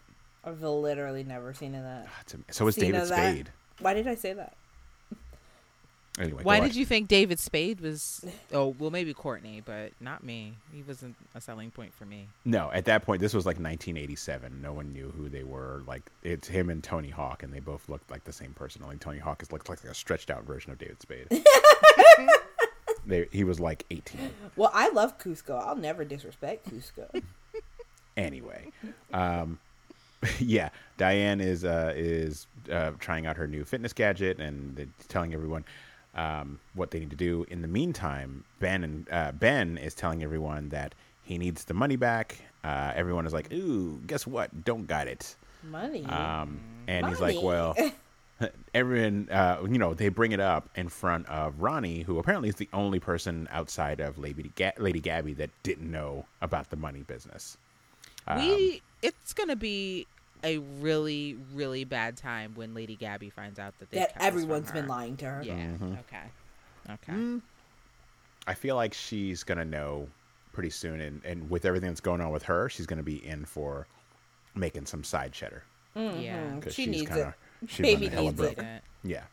Speaker 2: I've literally never seen that.
Speaker 1: It's am- So is
Speaker 2: Seen
Speaker 1: David
Speaker 2: of that.
Speaker 1: Spade.
Speaker 2: Why did I say that?
Speaker 1: Anyway,
Speaker 3: Why
Speaker 1: go
Speaker 3: did
Speaker 1: on.
Speaker 3: you think David Spade was? Oh, well, maybe Courtney, but not me. He wasn't a selling point for me.
Speaker 1: No, at that point, this was like nineteen eighty-seven. No one knew who they were. Like, it's him and Tony Hawk, and they both looked like the same person. Only Tony Hawk is looked like a stretched out version of David Spade. they, he was like eighteen.
Speaker 2: Well, I love Cusco. I'll never disrespect Cusco.
Speaker 1: Anyway, um, yeah, Diane is uh, is uh, trying out her new fitness gadget and telling everyone um, what they need to do. In the meantime, Ben and uh, Ben is telling everyone that he needs the money back. Uh, everyone is like, "Ooh, guess what? Don't got it."
Speaker 2: Money.
Speaker 1: Um, and he's like,
Speaker 2: Money.
Speaker 1: "Well." Everyone, uh, you know, they bring it up in front of Ronnie, who apparently is the only person outside of Lady, Ga- Lady Gabby that didn't know about the money business. Um,
Speaker 3: we it's gonna be a really really bad time when Lady Gabby finds out that they
Speaker 2: that everyone's been lying to her.
Speaker 3: Yeah.
Speaker 1: Mhm.
Speaker 3: Okay. Okay.
Speaker 1: Mm, I feel like she's gonna know pretty soon, and, and with everything that's going on with her, she's gonna be in for making some side cheddar
Speaker 3: Yeah.
Speaker 1: because
Speaker 2: She
Speaker 1: she's
Speaker 2: needs
Speaker 1: kind
Speaker 2: it.
Speaker 1: of she's
Speaker 2: Baby
Speaker 1: running hella
Speaker 2: needs
Speaker 1: broke.
Speaker 2: it.
Speaker 1: Yeah.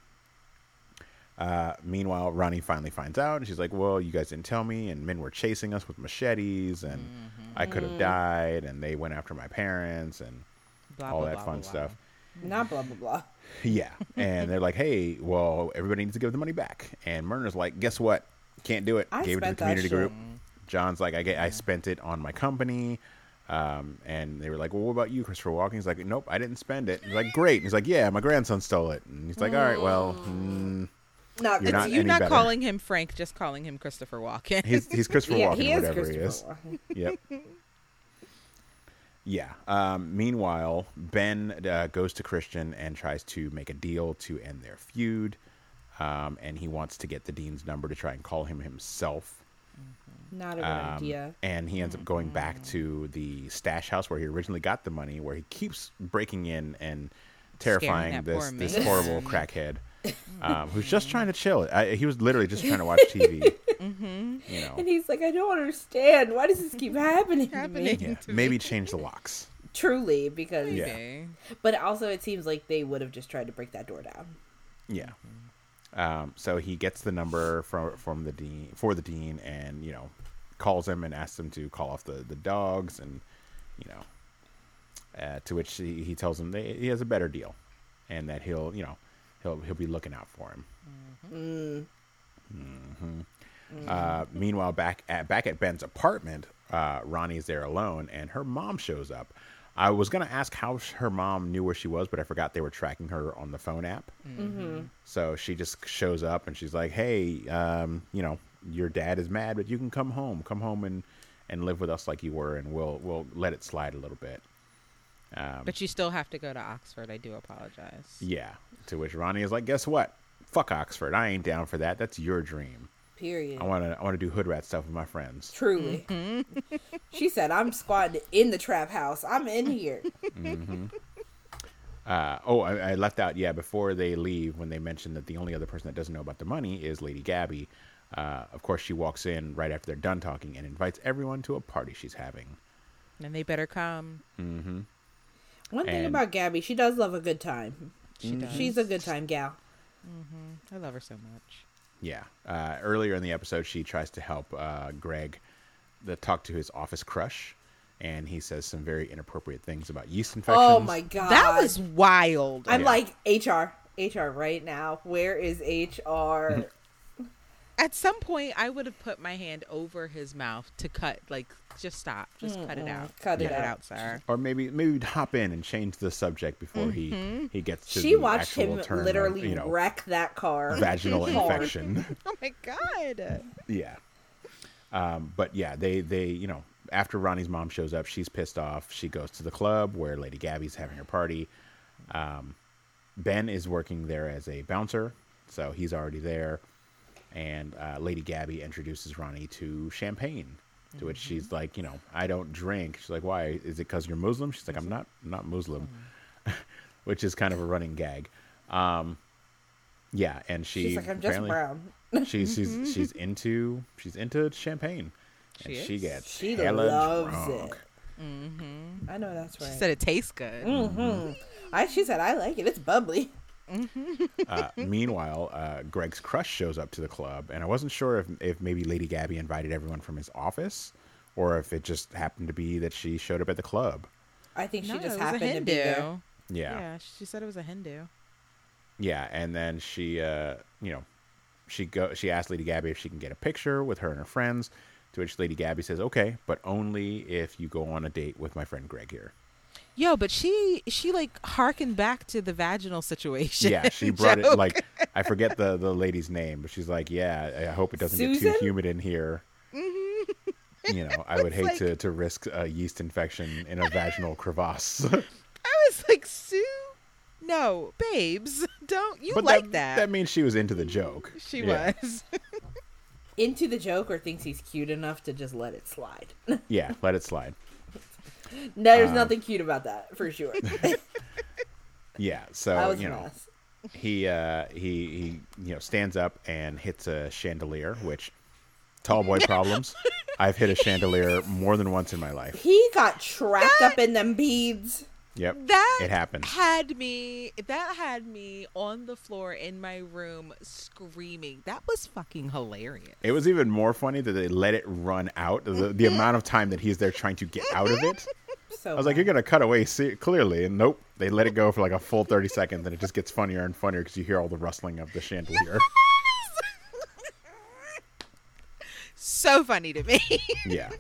Speaker 1: Uh, meanwhile, Ronnie finally finds out, and she's like, "Well, you guys didn't tell me, and men were chasing us with machetes, and I could have died, and they went after my parents, and
Speaker 3: Blah,
Speaker 1: all
Speaker 3: blah,
Speaker 1: that
Speaker 3: blah,
Speaker 1: fun
Speaker 3: blah,
Speaker 1: stuff."
Speaker 2: Not blah blah blah.
Speaker 1: Yeah, and they're like, "Hey, well, everybody needs to give the money back." And Myrna's like, "Guess what? Can't do it.
Speaker 2: I
Speaker 1: Gave it to the
Speaker 2: spent that
Speaker 1: community
Speaker 2: shit.
Speaker 1: group." John's like, "I get, I spent it on my company." Um, and they were like, "Well, what about you, Christopher Walken?" He's like, "Nope, I didn't spend it." He's like, "Great." And he's like, "Yeah, my grandson stole it." And he's like, "All right, well, mm,
Speaker 2: Not
Speaker 1: You're
Speaker 3: It's
Speaker 1: not
Speaker 3: you
Speaker 1: any
Speaker 3: not
Speaker 1: better.
Speaker 3: calling him Frank, just calling him Christopher Walken.
Speaker 1: he's he's Christopher
Speaker 2: yeah,
Speaker 1: Walken,
Speaker 2: he is
Speaker 1: whatever
Speaker 2: Christopher
Speaker 1: he is."
Speaker 2: Walken.
Speaker 1: Yep. Yeah. Um, meanwhile, Ben uh, goes to Christian and tries to make a deal to end their feud. Um, and he wants to get the dean's number to try and call him himself.
Speaker 2: Not a good
Speaker 1: Um,
Speaker 2: idea.
Speaker 1: and he ends up going back to the stash house where he originally got the money, where he keeps breaking in and terrifying
Speaker 3: that
Speaker 1: this
Speaker 3: poor
Speaker 1: this
Speaker 3: man.
Speaker 1: horrible crackhead um, who's just trying to chill. I, he was literally just trying to watch T V.
Speaker 3: Mm-hmm.
Speaker 1: You know,
Speaker 2: And he's like, I don't understand. Why does this keep happening,
Speaker 3: Happening.
Speaker 2: to me?
Speaker 1: yeah,
Speaker 3: to
Speaker 1: maybe
Speaker 3: me.
Speaker 1: change the locks.
Speaker 2: Truly, because
Speaker 1: Yeah.
Speaker 3: Okay.
Speaker 2: but also it seems like they would have just tried to break that door down.
Speaker 1: Yeah. Um, so he gets the number from from the dean for the dean, and you know, calls him and asks him to call off the, the dogs, and you know, uh, to which he, he tells him that he has a better deal, and that he'll you know he'll he'll be looking out for him.
Speaker 2: Mm.
Speaker 1: hmm Uh, meanwhile, back at back at Ben's apartment, uh, Ronnie's there alone, and her mom shows up. I was gonna ask how sh- her mom knew where she was, but I forgot they were tracking her on the phone app.
Speaker 2: Mm-hmm.
Speaker 1: So she just shows up and she's like, "Hey, um, you know, your dad is mad, but you can come home. Come home and, and live with us like you were, and we'll we'll let it slide a little bit." Um,
Speaker 3: But you still have to go to Oxford. I do apologize.
Speaker 1: yeah. To which Ronnie is like, "Guess what? Fuck Oxford. I ain't down for that. That's your dream.
Speaker 2: Period.
Speaker 1: I wanna I wanna do hood rat stuff with my friends."
Speaker 2: Truly. She said, I'm squatting in the trap house. I'm in here.
Speaker 1: Uh, oh, I, I left out, yeah, before they leave, when they mentioned that the only other person that doesn't know about the money is Lady Gabby. Uh, of course, she walks in right after they're done talking and invites everyone to a party she's having.
Speaker 3: And they better come.
Speaker 1: Mm-hmm.
Speaker 2: One thing
Speaker 1: And-
Speaker 2: about Gabby, she does love a good time.
Speaker 3: She does.
Speaker 2: She's a good time gal.
Speaker 3: I love her so much.
Speaker 1: Yeah. Uh, earlier in the episode, she tries to help uh, Greg the, talk to his office crush, and he says some very inappropriate things about yeast infections.
Speaker 2: Oh my god.
Speaker 3: That was wild.
Speaker 2: I'm
Speaker 1: Yeah.
Speaker 2: like, H R. H R right now. Where is H R?
Speaker 3: At some point, I would have put my hand over his mouth to cut. Like, just stop. Just cut it out.
Speaker 2: Cut it
Speaker 3: it
Speaker 2: out.
Speaker 3: out, sir.
Speaker 1: Or maybe maybe hop in and change the subject before he, he gets to
Speaker 2: She
Speaker 1: the
Speaker 2: watched
Speaker 1: actual
Speaker 2: him
Speaker 1: term
Speaker 2: literally
Speaker 1: of, you know,
Speaker 2: wreck that car.
Speaker 1: vaginal
Speaker 2: hard.
Speaker 1: infection.
Speaker 3: Oh my god.
Speaker 1: Yeah. Um, but yeah, they, they, you know, after Ronnie's mom shows up, she's pissed off. She goes to the club where Lady Gabby's having her party. Um, Ben is working there as a bouncer, so he's already there. And uh, Lady Gabby introduces Ronnie to champagne, to which she's like, you know, I don't drink. She's like, why? Is it because you're Muslim? She's like, I'm not, I'm not Muslim, which is kind of a running gag. Um, yeah, and she
Speaker 2: She's like, I'm just
Speaker 1: apparently-
Speaker 2: brown.
Speaker 1: she's she's she's into she's into champagne,
Speaker 3: She
Speaker 1: and she
Speaker 3: is?
Speaker 1: gets
Speaker 2: She
Speaker 1: hella
Speaker 2: loves
Speaker 1: drunk.
Speaker 2: it. Mm-hmm. I know that's right.
Speaker 3: She said it tastes good.
Speaker 2: Mm-hmm. I, she said, I like it. It's bubbly.
Speaker 1: uh, meanwhile, uh, Greg's crush shows up to the club, and I wasn't sure if, if maybe Lady Gabby invited everyone from his office, or if it just happened to be that she showed up at the club.
Speaker 2: I think she
Speaker 3: No,
Speaker 2: just
Speaker 3: it was a
Speaker 2: happened to
Speaker 3: Hindu.
Speaker 2: be there.
Speaker 1: Yeah.
Speaker 3: Yeah, she said it was a Hindu.
Speaker 1: Yeah, and then she, uh, you know, she go. She asked Lady Gabby if she can get a picture with her and her friends, to which Lady Gabby says, okay, but only if you go on a date with my friend Greg here.
Speaker 3: Yo, but she she like harkened back to the vaginal situation.
Speaker 1: Yeah, she brought
Speaker 3: joke.
Speaker 1: it, like, I forget the, the lady's name, but she's like, yeah, I hope it doesn't get
Speaker 2: Susan?
Speaker 1: too humid in here.
Speaker 3: Mm-hmm.
Speaker 1: You know, I would hate
Speaker 3: like-
Speaker 1: to, to risk a yeast infection in a vaginal crevasse.
Speaker 3: I was like, Sue, no, babes, don't you
Speaker 1: But
Speaker 3: like
Speaker 1: that,
Speaker 3: that?
Speaker 1: that means she was into the joke.
Speaker 3: She
Speaker 1: Yeah.
Speaker 3: was.
Speaker 2: Into the joke or thinks he's cute enough to just let it slide.
Speaker 1: Yeah, let it slide.
Speaker 2: No, there's
Speaker 1: Um,
Speaker 2: nothing cute about that, for sure.
Speaker 1: Yeah, so,
Speaker 2: that was
Speaker 1: you
Speaker 2: a
Speaker 1: know,
Speaker 2: mess.
Speaker 1: he uh he he you know stands up and hits a chandelier, which tall boy problems. I've hit a chandelier more than once in my life.
Speaker 2: He got trapped up in them beads.
Speaker 1: Yep,
Speaker 3: That
Speaker 1: it happens.
Speaker 3: had me. That had me on the floor in my room screaming. That was fucking hilarious.
Speaker 1: It was even more funny that they let it run out. The, the amount of time that he's there trying to get out of it.
Speaker 2: So
Speaker 1: I was like, you're gonna cut away see, clearly, and nope. They let it go for like a full thirty seconds, and it just gets funnier and funnier because you hear all the rustling of the chandelier.
Speaker 3: So funny to me.
Speaker 1: Yeah.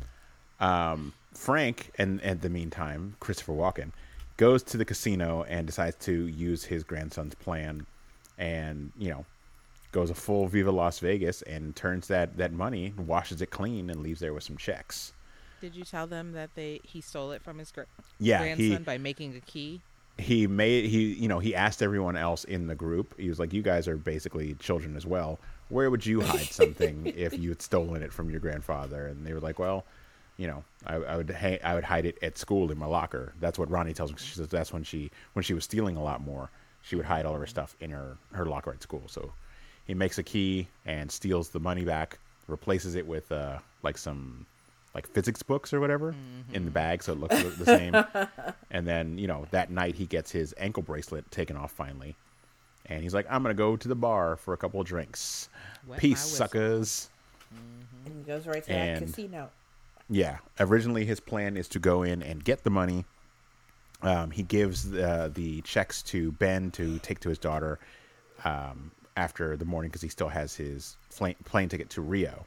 Speaker 1: Um, Frank, and at the meantime, Christopher Walken, goes to the casino and decides to use his grandson's plan, and you know, goes a full Viva Las Vegas and turns that that money, washes it clean, and leaves there with some checks.
Speaker 3: Did you tell them that they he stole it from his gra-
Speaker 1: Yeah,
Speaker 3: grandson
Speaker 1: he
Speaker 3: by making a key?
Speaker 1: he made he you know he asked everyone else in the group. He was like, "You guys are basically children as well. Where would you hide something if you had stolen it from your grandfather?" And they were like, "Well, you know, I, I would ha- I would hide it at school in my locker." That's what Ronnie tells me. She says that's when she when she was stealing a lot more. She would hide all of her stuff in her her locker at school. So he makes a key and steals the money back, replaces it with uh like some like physics books or whatever
Speaker 3: Mm-hmm.
Speaker 1: in the bag, so it looks the same. And then, you know, that night he gets his ankle bracelet taken off finally. And he's like, I'm going to go to the bar for a couple of drinks.
Speaker 3: Wet my
Speaker 1: Peace,
Speaker 3: whistle.
Speaker 1: suckers.
Speaker 2: And he goes right to
Speaker 1: And-
Speaker 2: that casino.
Speaker 1: Yeah. Originally, his plan is to go in and get the money. Um, he gives the, the checks to Ben to take to his daughter um, after the morning because he still has his fl- plane ticket to Rio.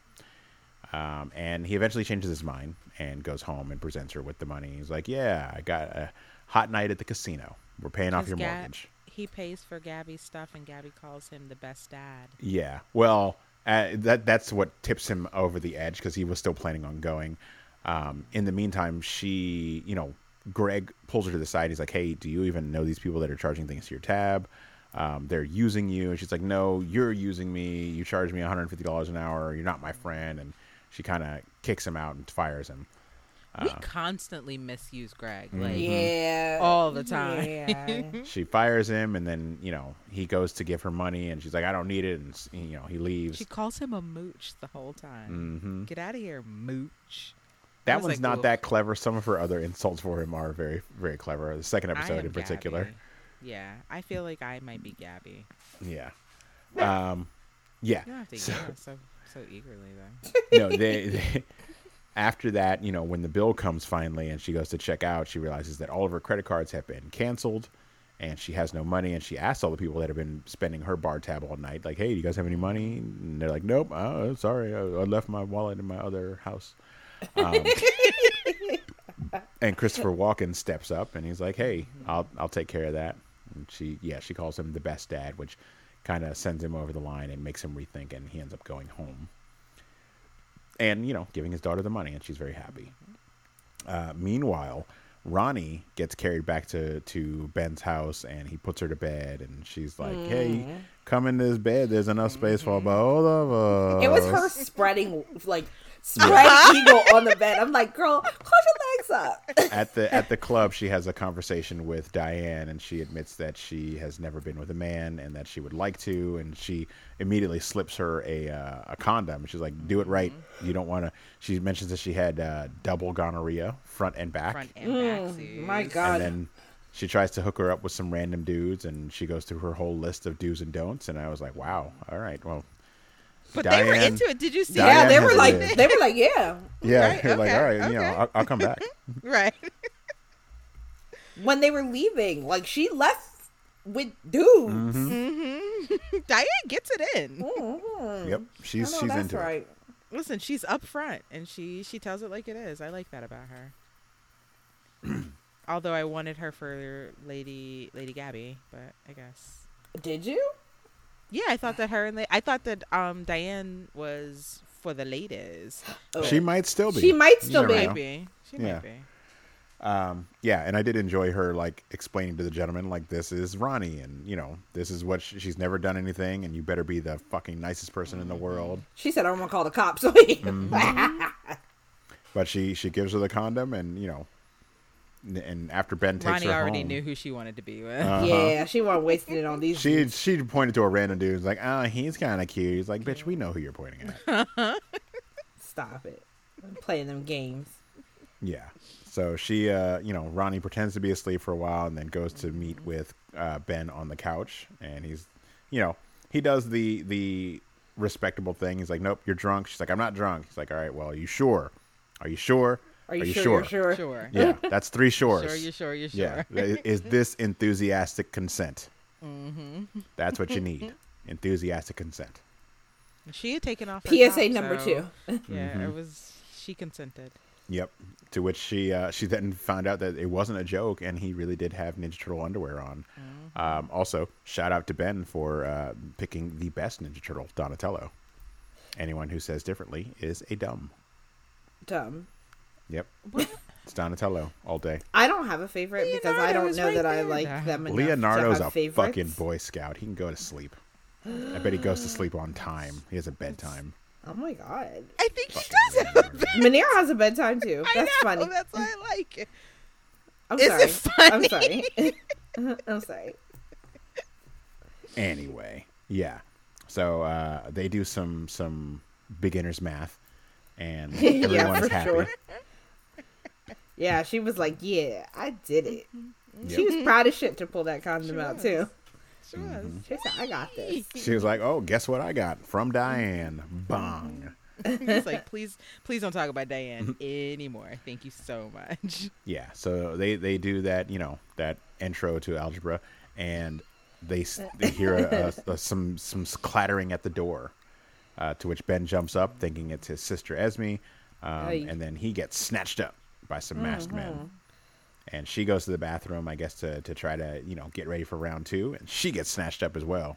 Speaker 1: Um, and he eventually changes his mind and goes home and presents her with the money. He's like, yeah, I got a hot night at the casino. We're paying off
Speaker 3: 'Cause
Speaker 1: your
Speaker 3: Ga-
Speaker 1: mortgage.
Speaker 3: He pays for Gabby's stuff, and Gabby calls him the best dad.
Speaker 1: Yeah. Well, uh, that that's what tips him over the edge because he was still planning on going. Um, in the meantime, she, you know, Greg pulls her to the side. He's like, hey, do you even know these people that are charging things to your tab? Um, they're using you. And she's like, no, you're using me. You charge me one hundred fifty dollars an hour. You're not my friend. And she kind of kicks him out and fires him.
Speaker 3: We
Speaker 1: Uh,
Speaker 3: constantly misuse Greg,
Speaker 1: Mm-hmm.
Speaker 3: like
Speaker 2: Yeah.
Speaker 3: all the time.
Speaker 2: Yeah.
Speaker 1: She fires him, and then, you know, he goes to give her money, and she's like, I don't need it. And, you know, he leaves.
Speaker 3: She calls him a mooch the whole time.
Speaker 1: hmm
Speaker 3: Get out of here, mooch.
Speaker 1: That
Speaker 3: I was
Speaker 1: one's
Speaker 3: like,
Speaker 1: not
Speaker 3: "Oof."
Speaker 1: that clever. Some of her other insults for him are very, very clever. The second
Speaker 3: I
Speaker 1: episode
Speaker 3: am
Speaker 1: in particular.
Speaker 3: Gabby. Yeah, I feel like I might be Gabby.
Speaker 1: Yeah. Um, yeah.
Speaker 3: You don't have to
Speaker 1: So-
Speaker 3: yell so so eagerly though.
Speaker 1: no, they, they after that, you know, when the bill comes finally and she goes to check out, she realizes that all of her credit cards have been canceled and she has no money. And she asks all the people that have been spending her bar tab all night, like, hey, do you guys have any money? And they're like, nope. Oh, sorry. I, I left my wallet in my other house. Um, and Christopher Walken steps up and he's like, hey, I'll, I'll take care of that. And she, yeah, she calls him the best dad, which kind of sends him over the line and makes him rethink, and he ends up going home. And, you know, giving his daughter the money, and she's very happy. Uh, meanwhile, Ronnie gets carried back to, to Ben's house, and he puts her to bed, and she's like, hey, come in this bed. There's enough space for both of us.
Speaker 2: It was her spreading, like, spread eagle on the bed. I'm like, girl, close your legs, what's up?
Speaker 1: at the at the club, she has a conversation with Diane, and she admits that she has never been with a man and that she would like to. And she immediately slips her a uh, a condom. She's like, "Do it right. You don't want to." She mentions that she had uh, double gonorrhea, front and back.
Speaker 3: Front and back.
Speaker 2: Mm, my God.
Speaker 1: And then she tries to hook her up with some random dudes, and she goes through her whole list of do's and don'ts. And I was like, "Wow, all right, well."
Speaker 3: But
Speaker 1: Diane,
Speaker 3: they were into it. Did you see?
Speaker 1: Diane
Speaker 2: Yeah, they
Speaker 1: has
Speaker 2: were
Speaker 1: a-
Speaker 2: like, they were like, yeah.
Speaker 1: Yeah,
Speaker 3: Right,
Speaker 1: you're like,
Speaker 3: okay,
Speaker 1: all right, you know,
Speaker 3: okay.
Speaker 1: I'll, I'll come back.
Speaker 3: Right.
Speaker 2: When they were leaving, like she left with dudes.
Speaker 1: Mm-hmm.
Speaker 3: Diane gets it in.
Speaker 2: Mhm.
Speaker 1: Yep, she's
Speaker 2: I know
Speaker 1: she's
Speaker 2: that's
Speaker 1: into it.
Speaker 2: right.
Speaker 3: Listen, she's up front and she she tells it like it is. I like that about her. Although I wanted her for Lady Lady Gabby, but I guess.
Speaker 2: Did you?
Speaker 3: Yeah, I thought that her and La- I thought that um Diane was for the ladies.
Speaker 2: Oh.
Speaker 1: She might still be.
Speaker 2: She might
Speaker 1: You
Speaker 2: still
Speaker 1: never
Speaker 2: be.
Speaker 1: know.
Speaker 3: Might be. She
Speaker 1: Yeah.
Speaker 3: might be.
Speaker 1: Um, yeah, and I did enjoy her like explaining to the gentleman like this is Ronnie, and you know this is what she, she's never done anything, and you better be the fucking nicest person in the world.
Speaker 2: She said, "I'm gonna call the cops."
Speaker 1: But she she gives her the condom, and you know, n- and after Ben takes
Speaker 3: Ronnie
Speaker 1: her
Speaker 3: already
Speaker 1: home,
Speaker 3: knew who she wanted to be with.
Speaker 1: uh-huh.
Speaker 2: Yeah, she wasn't wasting it on these.
Speaker 1: She
Speaker 2: dudes.
Speaker 1: she pointed to a random dude. Like, ah, he's kind of cute. He's like, bitch, we know who you're pointing at.
Speaker 2: Stop it. I'm playing them games.
Speaker 1: Yeah. So she, uh, you know, Ronnie pretends to be asleep for a while and then goes to meet with uh, Ben on the couch. And he's, you know, he does the the respectable thing. He's like, nope, you're drunk. She's like, I'm not drunk. He's like, all right, well, are you sure? Are you sure?
Speaker 2: Are you, sure, You're sure?
Speaker 3: Sure.
Speaker 1: Yeah, that's three shores.
Speaker 3: Sure, you're sure, you're
Speaker 1: Yeah.
Speaker 3: sure.
Speaker 1: Is this enthusiastic consent?
Speaker 3: Mm-hmm.
Speaker 1: That's what you need. Enthusiastic consent.
Speaker 3: She had taken off her
Speaker 2: P S A
Speaker 3: top,
Speaker 2: number
Speaker 3: so-
Speaker 2: two.
Speaker 3: Yeah,
Speaker 1: Mhm.
Speaker 3: it was she consented.
Speaker 1: Yep. To which she uh, she then found out that it wasn't a joke, and he really did have Ninja Turtle underwear on.
Speaker 3: Mm-hmm.
Speaker 1: Um, also, shout out to Ben for uh, picking the best Ninja Turtle, Donatello. Anyone who says differently is a dumb.
Speaker 2: Dumb.
Speaker 1: Yep. It's Donatello all day.
Speaker 2: I don't have a favorite because I don't
Speaker 3: Leonardo's
Speaker 2: know
Speaker 3: right
Speaker 2: that I
Speaker 3: there,
Speaker 2: like
Speaker 3: though.
Speaker 2: them enough
Speaker 1: Leonardo's
Speaker 2: to
Speaker 1: a
Speaker 2: have favorites.
Speaker 1: fucking Boy Scout. He can go to sleep. I bet he goes to sleep on time. He has a bedtime.
Speaker 2: Oh my god.
Speaker 3: I think she
Speaker 1: Fucking
Speaker 3: does have a
Speaker 1: Leonardo.
Speaker 2: Manero has a bedtime too.
Speaker 3: I
Speaker 2: That's
Speaker 3: know,
Speaker 2: funny.
Speaker 3: That's why I like it.
Speaker 2: I'm
Speaker 3: Is
Speaker 2: sorry.
Speaker 3: it funny?
Speaker 2: I'm sorry. I'm sorry.
Speaker 1: Anyway, yeah. So uh, they do some some beginner's math, and
Speaker 2: Yeah,
Speaker 1: everyone's
Speaker 2: for
Speaker 1: happy.
Speaker 2: sure. Yeah, she was like, "Yeah, I did it."
Speaker 1: Yep.
Speaker 2: She was proud as shit to pull that condom
Speaker 3: She
Speaker 2: out
Speaker 3: was.
Speaker 2: too.
Speaker 3: She was.
Speaker 2: She said, "I got this."
Speaker 1: She was like, "Oh, guess what I got from Diane? Bong."
Speaker 3: He's like, please, please don't talk about Diane anymore. Thank you so much.
Speaker 1: Yeah. So they they do that, you know, that intro to algebra, and they s- they hear a, a, a, some some clattering at the door, uh, to which Ben jumps up, thinking it's his sister Esme, um,
Speaker 2: Aye.
Speaker 1: and then he gets snatched up by some masked men. And she goes to the bathroom, I guess, to, to try to, you know, get ready for round two. And she gets snatched up as well.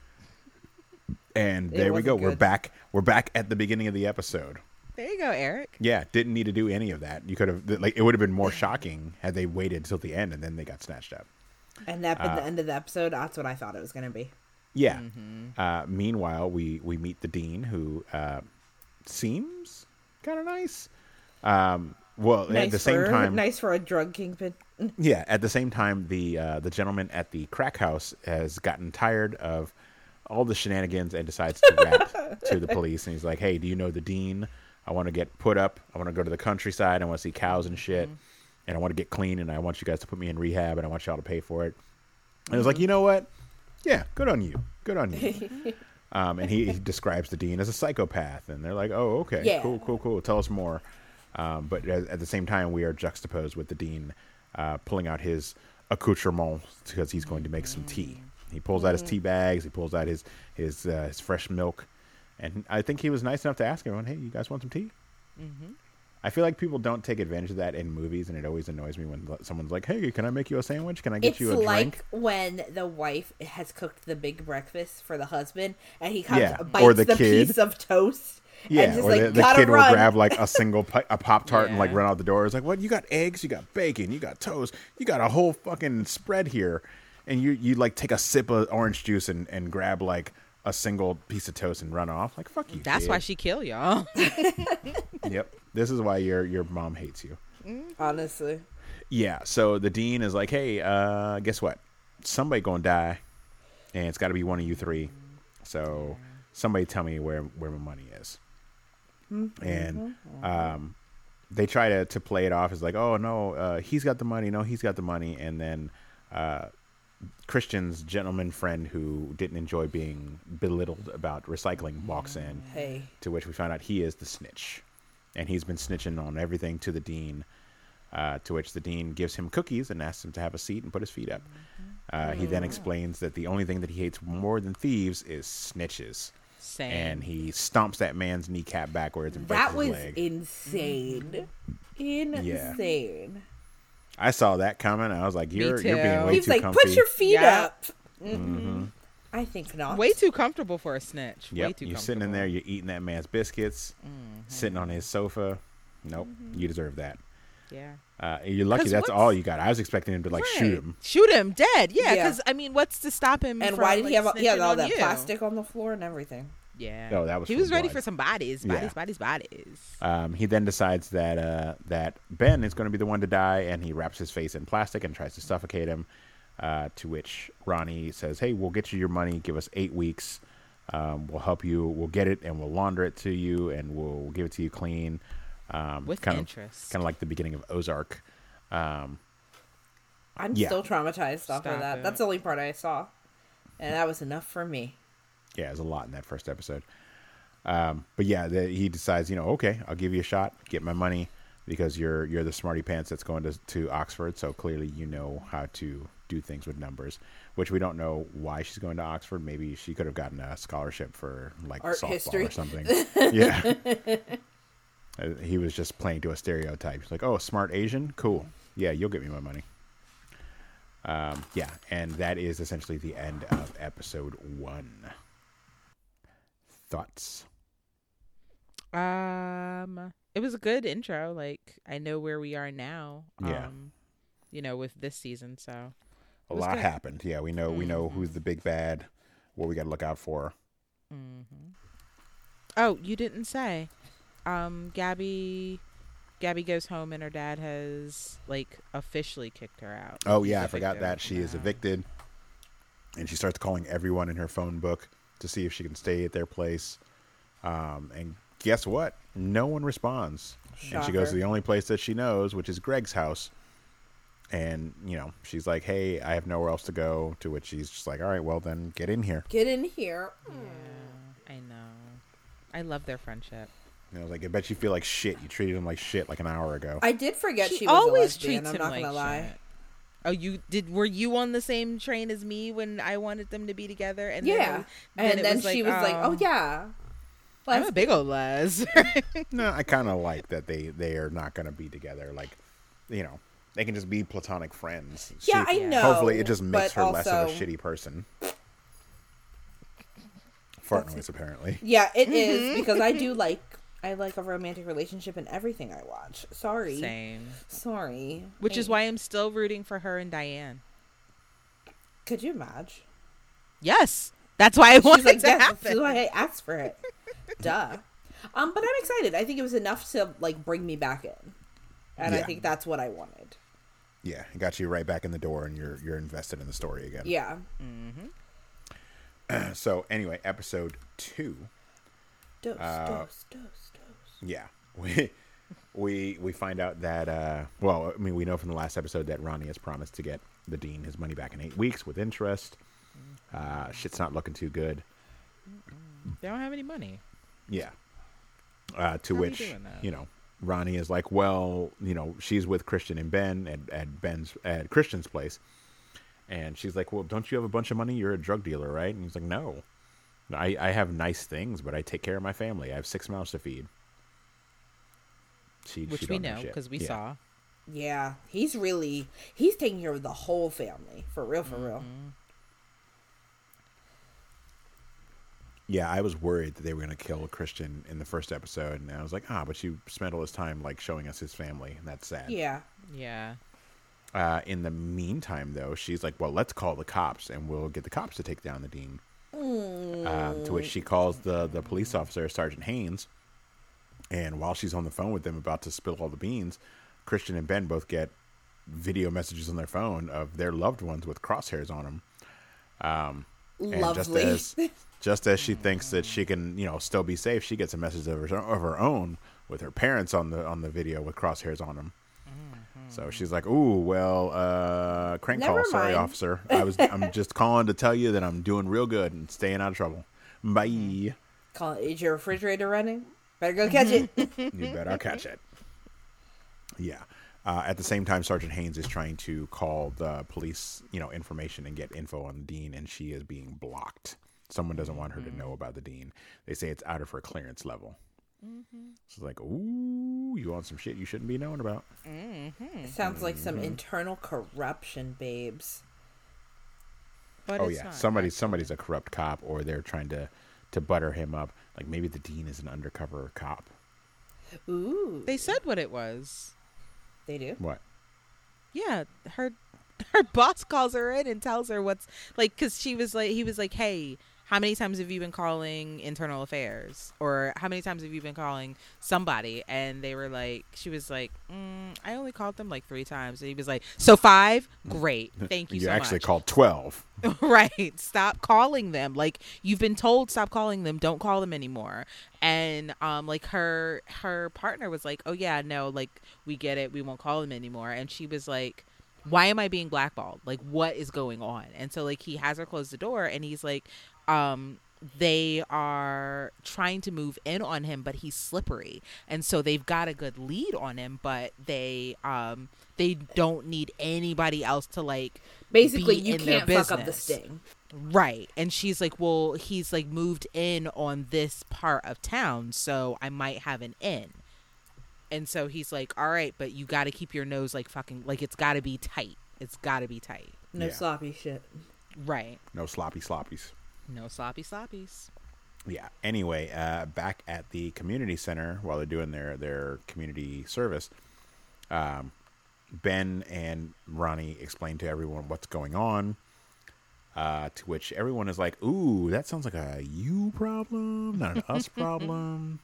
Speaker 1: And
Speaker 2: It
Speaker 1: there we
Speaker 2: wasn't
Speaker 1: go. We're
Speaker 2: good.
Speaker 1: back. We're back at the beginning of the episode.
Speaker 3: There you go, Eric.
Speaker 1: Yeah, didn't need to do any of that. You could have, like, it would have been more shocking had they waited until the end and then they got snatched up.
Speaker 2: And that been
Speaker 1: Uh,
Speaker 2: the end of the episode. That's what I thought it was gonna be.
Speaker 1: Yeah.
Speaker 3: Mm-hmm.
Speaker 1: Uh, meanwhile, we, we meet the dean, who uh, seems kind of nice. Um, well,
Speaker 2: Nice
Speaker 1: at the same
Speaker 2: for,
Speaker 1: time,
Speaker 2: nice for a drug kingpin.
Speaker 1: yeah. At the same time, the uh, the gentleman at the crack house has gotten tired of all the shenanigans and decides to rap to the police. And he's like, "Hey, do you know the dean? I want to get put up. I want to go to the countryside. I want to see cows and shit, and I want to get clean. And I want you guys to put me in rehab, and I want y'all to pay for it." And I was like, "You know what? Yeah, good on you. Good on you." um, and he, he describes the dean as a psychopath, and they're like, "Oh, okay,
Speaker 2: Yeah.
Speaker 1: cool, cool, cool. Tell us more." Um, but at, at the same time, we are juxtaposed with the dean uh, pulling out his accoutrements because he's going to make some tea. He pulls out his tea bags. He pulls out his his uh, his fresh milk, and I think he was nice enough to ask everyone, "Hey, you guys want some tea?"
Speaker 3: Mm-hmm.
Speaker 1: I feel like people don't take advantage of that in movies, and it always annoys me when someone's like, "Hey, can I make you a sandwich? Can I get
Speaker 2: It's
Speaker 1: you a
Speaker 2: like
Speaker 1: drink?"
Speaker 2: when the wife has cooked the big breakfast for the husband, and he comes
Speaker 1: Yeah,
Speaker 2: bites
Speaker 1: or the
Speaker 2: the,
Speaker 1: kid.
Speaker 2: piece of toast.
Speaker 1: Yeah,
Speaker 2: and just
Speaker 1: or
Speaker 2: like,
Speaker 1: the, the
Speaker 2: gotta
Speaker 1: kid
Speaker 2: run.
Speaker 1: will grab like a single pi- a Pop Tart and like
Speaker 3: Yeah.
Speaker 1: run out the door. It's like, "What? You got eggs? You got bacon? You got toast? You got a whole fucking spread here?" And you you like take a sip of orange juice and, and grab like a single piece of toast and run off. Like, fuck you.
Speaker 3: That's
Speaker 1: kid.
Speaker 3: why she kill y'all.
Speaker 1: Yep. This is why your your mom hates you.
Speaker 2: Honestly.
Speaker 1: Yeah, so the dean is like, hey, uh, guess what? Somebody gonna die, and it's got to be one of you three. So somebody tell me where, where my money is. Mm-hmm. And um, they try to, to play it off as like, oh, no, uh, he's got the money. No, he's got the money. And then uh, Christian's gentleman friend who didn't enjoy being belittled about recycling walks in,
Speaker 2: Hey.
Speaker 1: to which we find out he is the snitch. And he's been snitching on everything to the dean. Uh, to which the dean gives him cookies and asks him to have a seat and put his feet up. Uh, he then explains that the only thing that he hates more than thieves is snitches.
Speaker 3: Same.
Speaker 1: And he stomps that man's kneecap backwards and breaks
Speaker 2: That
Speaker 1: his
Speaker 2: was
Speaker 1: leg.
Speaker 2: insane. Insane.
Speaker 1: I saw that coming. I was like, "You're
Speaker 3: too.
Speaker 1: you're being way
Speaker 2: He's
Speaker 1: too
Speaker 2: like,
Speaker 1: comfy."
Speaker 2: put your feet
Speaker 3: Yeah.
Speaker 2: up. Mm-hmm. I think not.
Speaker 3: Way too comfortable for a snitch. Way
Speaker 1: Yep,
Speaker 3: too
Speaker 1: you're
Speaker 3: comfortable.
Speaker 1: sitting in there. You're eating that man's biscuits,
Speaker 3: Mm-hmm.
Speaker 1: sitting on his sofa. Nope, you deserve that.
Speaker 3: Yeah.
Speaker 1: Uh, you're lucky
Speaker 3: 'Cause
Speaker 1: that's
Speaker 3: what's-
Speaker 1: all you got. I was expecting him to like shoot
Speaker 3: Right.
Speaker 1: him.
Speaker 3: Shoot him dead. Yeah,
Speaker 2: Yeah.
Speaker 3: because I mean, what's to stop him?
Speaker 2: And
Speaker 3: from,
Speaker 2: why did
Speaker 3: like,
Speaker 2: he have he had
Speaker 3: snitching
Speaker 2: all
Speaker 3: on
Speaker 2: that
Speaker 3: you?
Speaker 2: plastic on the floor and everything?
Speaker 3: Yeah.
Speaker 1: Oh, that was
Speaker 3: He
Speaker 1: from
Speaker 3: was ready
Speaker 1: blood.
Speaker 3: for some bodies,
Speaker 1: Yeah.
Speaker 3: bodies, bodies, bodies.
Speaker 1: Um, he then decides that uh, that Ben is going to be the one to die, and he wraps his face in plastic and tries to suffocate him. Uh, to which Ronnie says, "Hey, we'll get you your money. Give us eight weeks. Um, we'll help you. We'll get it, and we'll launder it to you, and we'll give it to you clean." Um,
Speaker 3: With
Speaker 1: kind
Speaker 3: interest.
Speaker 1: of, kind of like the beginning of Ozark. Um,
Speaker 2: I'm
Speaker 1: Yeah.
Speaker 2: still traumatized off
Speaker 3: Stop
Speaker 2: of that.
Speaker 3: it.
Speaker 2: That's the only part I saw. And that was enough for me.
Speaker 1: yeah, there's a lot in that first episode. Um, but yeah, the, he decides, you know, okay, I'll give you a shot, get my money, because you're you're the smarty pants that's going to to Oxford. So clearly, you know how to do things with numbers. Which we don't know why she's going to Oxford. Maybe she could have gotten a scholarship for like
Speaker 2: Art
Speaker 1: softball
Speaker 2: history.
Speaker 1: or something. Yeah, Uh, he was just playing to a stereotype. He's like, oh, smart Asian, cool. Yeah, you'll get me my money. Um, yeah, and that is essentially the end of episode one. Thoughts?
Speaker 3: Um, it was a good intro. Like, I know where we are now.
Speaker 1: Yeah.
Speaker 3: Um, you know, with this season, so
Speaker 1: A
Speaker 3: It was
Speaker 1: lot
Speaker 3: good.
Speaker 1: happened. Yeah, we know we know
Speaker 3: Mhm.
Speaker 1: who's the big bad, what we got to look out for.
Speaker 3: Mm-hmm. Oh, you didn't say. Um, Gabby, Gabby goes home and her dad has like officially kicked her out.
Speaker 1: Oh
Speaker 3: He's
Speaker 1: yeah, I
Speaker 3: a
Speaker 1: forgot
Speaker 3: victim
Speaker 1: that she is
Speaker 3: now.
Speaker 1: evicted, and she starts calling everyone in her phone book to see if she can stay at their place. Um, and guess what? No one responds, and she goes to
Speaker 2: Shocker.
Speaker 1: the only place that she knows, which is Greg's house. And you know, she's like, "Hey, I have nowhere else to go." To which she's just like, "All right, well then, get in here."
Speaker 2: Get in here.
Speaker 3: Yeah, I know. I love their friendship.
Speaker 1: And I was like, "I bet you feel like shit. You treated him like shit like an hour ago."
Speaker 2: I did forget she,
Speaker 3: She
Speaker 2: was
Speaker 3: always
Speaker 2: a lesbian.
Speaker 3: treats
Speaker 2: I'm
Speaker 3: him
Speaker 2: not
Speaker 3: like
Speaker 2: gonna lie.
Speaker 3: shit. Oh, you did? Were you on the same train as me when I wanted them to be together? And
Speaker 2: Yeah,
Speaker 3: then it,
Speaker 2: and
Speaker 3: it
Speaker 2: then she was like, "Oh yeah."
Speaker 3: I'm
Speaker 2: Les-
Speaker 3: a big old Les."
Speaker 1: No, I kind of like that they they are not going to be together. Like, you know, they can just be platonic friends.
Speaker 2: Yeah,
Speaker 1: She-
Speaker 2: I know.
Speaker 1: Hopefully, it just makes
Speaker 2: but
Speaker 1: her less of a
Speaker 2: also-
Speaker 1: shitty person. Fart noise, apparently.
Speaker 2: Yeah, it
Speaker 3: Mm-hmm.
Speaker 2: is because I do like I like a romantic relationship in everything I watch. Sorry,
Speaker 3: Same.
Speaker 2: sorry.
Speaker 3: Which is
Speaker 2: I-
Speaker 3: why I'm still rooting for her and Diane.
Speaker 2: Could you imagine?
Speaker 3: Yes, that's why I want
Speaker 2: She's like,
Speaker 3: it to
Speaker 2: yes,
Speaker 3: happen.
Speaker 2: this is why I asked for it. Duh. Um, but I'm excited. I think it was enough to like bring me back in, and I
Speaker 1: Yeah.
Speaker 2: think that's what I wanted.
Speaker 1: Yeah, it got you right back in the door, and you're you're invested in the story again.
Speaker 2: Yeah.
Speaker 1: So anyway, episode two.
Speaker 2: Dose,
Speaker 1: Uh,
Speaker 2: dose, dose, dose.
Speaker 1: Yeah, we we we find out that uh, well, I mean, we know from the last episode that Ronnie has promised to get the dean his money back in eight weeks with interest. Uh, shit's not looking too good.
Speaker 3: They don't have any money.
Speaker 1: Yeah. Uh, to
Speaker 3: How are you
Speaker 1: which,
Speaker 3: doing that?
Speaker 1: you know, Ronnie is like, well, you know, she's with Christian and Ben at, at Ben's at Christian's place. And she's like, well, don't you have a bunch of money? You're a drug dealer, right? And he's like, no. I, I have nice things, but I take care of my family. I have six mouths to feed. She,
Speaker 3: Which
Speaker 1: she
Speaker 3: we
Speaker 1: don't
Speaker 3: know
Speaker 1: shit.
Speaker 3: because we
Speaker 1: Yeah.
Speaker 3: saw.
Speaker 2: Yeah, he's really he's taking care of the whole family for real, for real.
Speaker 3: Mm-hmm.
Speaker 1: Yeah, I was worried that they were going to kill Christian in the first episode. And I was like, ah, but you spent all this time, like, showing us his family. And that's sad.
Speaker 2: Yeah,
Speaker 3: Yeah.
Speaker 1: Uh, in the meantime, though, she's like, well, let's call the cops and we'll get the cops to take down the dean. Um, to which she calls the, the police officer, Sergeant Haynes. And while she's on the phone with them about to spill all the beans, Christian and Ben both get video messages on their phone of their loved ones with crosshairs on them. Um, and
Speaker 2: Lovely.
Speaker 1: just as just as she thinks that she can, you know, still be safe, she gets a message of her, of her own with her parents on the on the video with crosshairs on them. Mm-hmm. So she's like, "Ooh, well, uh, crank
Speaker 2: Never
Speaker 1: call, sorry,
Speaker 2: mind.
Speaker 1: officer. I was I'm just calling to tell you that I'm doing real good and staying out of trouble. Bye."
Speaker 2: Call, is your refrigerator running? Better go catch it.
Speaker 1: You better catch it. Yeah. Uh, at the same time, Sergeant Haynes is trying to call the police, you know, information and get info on the dean, and she is being blocked. Someone doesn't want her to know about the dean. They say it's out of her clearance level. Mm-hmm. So it's like, ooh, you want some shit you shouldn't be knowing about.
Speaker 2: Mm-hmm. Sounds like some internal corruption, babes.
Speaker 3: But
Speaker 1: oh
Speaker 3: it's
Speaker 1: yeah,
Speaker 3: not,
Speaker 1: somebody
Speaker 3: actually.
Speaker 1: somebody's a corrupt cop, or they're trying to to butter him up. Like maybe the dean is an undercover cop.
Speaker 2: Ooh.
Speaker 3: They said what it was.
Speaker 2: They do?
Speaker 1: What?
Speaker 3: Yeah, her her boss calls her in and tells her what's like, because she was like, he was like, hey, how many times have you been calling internal affairs, or how many times have you been calling somebody? And they were like, she was like, mm, I only called them like three times. And he was like, so five? Great, thank you
Speaker 1: You
Speaker 3: so
Speaker 1: actually
Speaker 3: much.
Speaker 1: called twelve.
Speaker 3: Right, stop calling them. Like, you've been told stop calling them, don't call them anymore. And um like her her partner was like, oh yeah, no, like we get it, we won't call them anymore. And she was like, why am I being blackballed? Like, what is going on? And so like he has her close the door, and he's like, um they are trying to move in on him, but he's slippery, and so they've got a good lead on him, but they um they don't need anybody else to like
Speaker 2: Basically,
Speaker 3: be
Speaker 2: you
Speaker 3: in their
Speaker 2: can't fuck up the
Speaker 3: business.
Speaker 2: sting.
Speaker 3: Right. And she's like, well, he's like moved in on this part of town, so I might have an in. And so he's like, all right, but you got to keep your nose like fucking, like it's got to be tight. It's got to be tight.
Speaker 2: No
Speaker 1: Yeah.
Speaker 2: sloppy shit.
Speaker 3: Right.
Speaker 1: No sloppy sloppies.
Speaker 3: No sloppy sloppies.
Speaker 1: Yeah. Anyway, uh, back at the community center while they're doing their, their community service, um, Ben and Ronnie explain to everyone what's going on. Uh, to which everyone is like, ooh, that sounds like a you problem, not an us problem.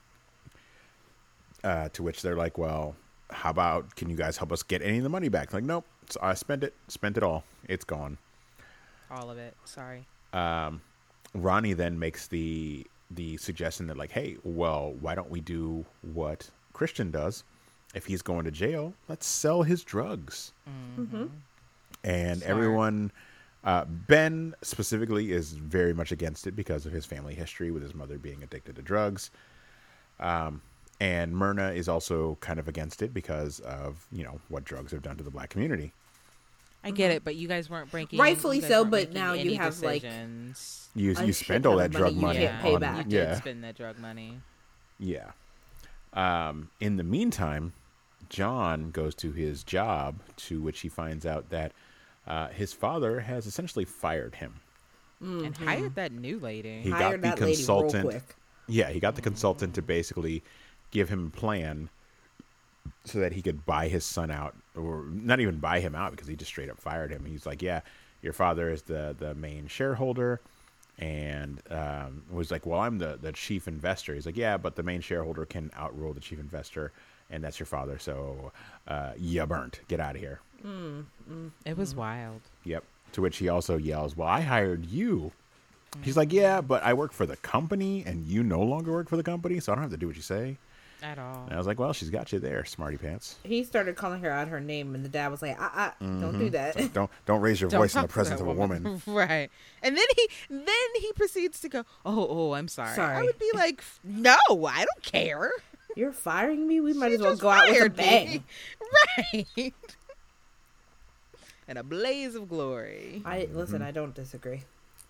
Speaker 1: Uh, to which they're like, well, how about, can you guys help us get any of the money back? Like, nope, so I spent it, spent it all. It's gone.
Speaker 3: All of it. Sorry.
Speaker 1: Um, Ronnie then makes the the suggestion that like, hey, well, why don't we do what Christian does? If he's going to jail, let's sell his drugs.
Speaker 2: Mm-hmm.
Speaker 1: And
Speaker 3: Smart.
Speaker 1: everyone, uh, Ben specifically is very much against it because of his family history with his mother being addicted to drugs. Um, and Myrna is also kind of against it because of, you know, what drugs have done to the black community.
Speaker 3: I get it, but you guys weren't breaking.
Speaker 2: Rightfully
Speaker 3: you guys
Speaker 2: so,
Speaker 3: weren't
Speaker 2: but
Speaker 3: making
Speaker 2: now you
Speaker 3: any
Speaker 2: have, like,
Speaker 3: decisions.
Speaker 1: You
Speaker 2: A
Speaker 1: you
Speaker 2: shit
Speaker 1: spend
Speaker 2: ton
Speaker 1: all
Speaker 2: of
Speaker 1: that
Speaker 2: money
Speaker 1: drug
Speaker 2: you
Speaker 1: money
Speaker 2: can't pay
Speaker 1: on,
Speaker 2: back.
Speaker 3: You did
Speaker 1: yeah,
Speaker 3: spend that drug money.
Speaker 1: yeah. Um, in the meantime, John goes to his job, to which he finds out that uh, his father has essentially fired him.
Speaker 3: And hired that new lady.
Speaker 1: He
Speaker 2: Hired
Speaker 1: got the
Speaker 2: that lady real
Speaker 1: consultant.
Speaker 2: quick.
Speaker 1: Yeah, he got the consultant to basically give him a plan so that he could buy his son out, or not even buy him out because he just straight up fired him. He's like, yeah, your father is the, the main shareholder. And um, was like, well, I'm the, the chief investor. He's like, yeah, but the main shareholder can outrule the chief investor, and that's your father. So uh, you burnt. Get out of here.
Speaker 2: Mm, mm,
Speaker 3: It was wild.
Speaker 1: Yep. To which he also yells, well, I hired you. He's like, yeah, but I work for the company, and you no longer work for the company, so I don't have to do what you say.
Speaker 3: At all.
Speaker 1: And I was like, well, she's got you there, smarty pants.
Speaker 2: He started calling her out her name, and the dad was like, ah, ah, don't do that.
Speaker 1: So don't don't raise your
Speaker 3: Don't
Speaker 1: voice in the
Speaker 3: talk to
Speaker 1: presence
Speaker 3: that
Speaker 1: of a woman.
Speaker 3: Right. And then he then he proceeds to go, oh, oh, I'm sorry.
Speaker 2: Sorry.
Speaker 3: I would be like, no, I don't care.
Speaker 2: You're firing me? We might
Speaker 3: She
Speaker 2: as well
Speaker 3: just
Speaker 2: go out with a
Speaker 3: fired me."
Speaker 2: bang.
Speaker 3: Right. And a blaze of glory.
Speaker 2: I Listen, I don't disagree.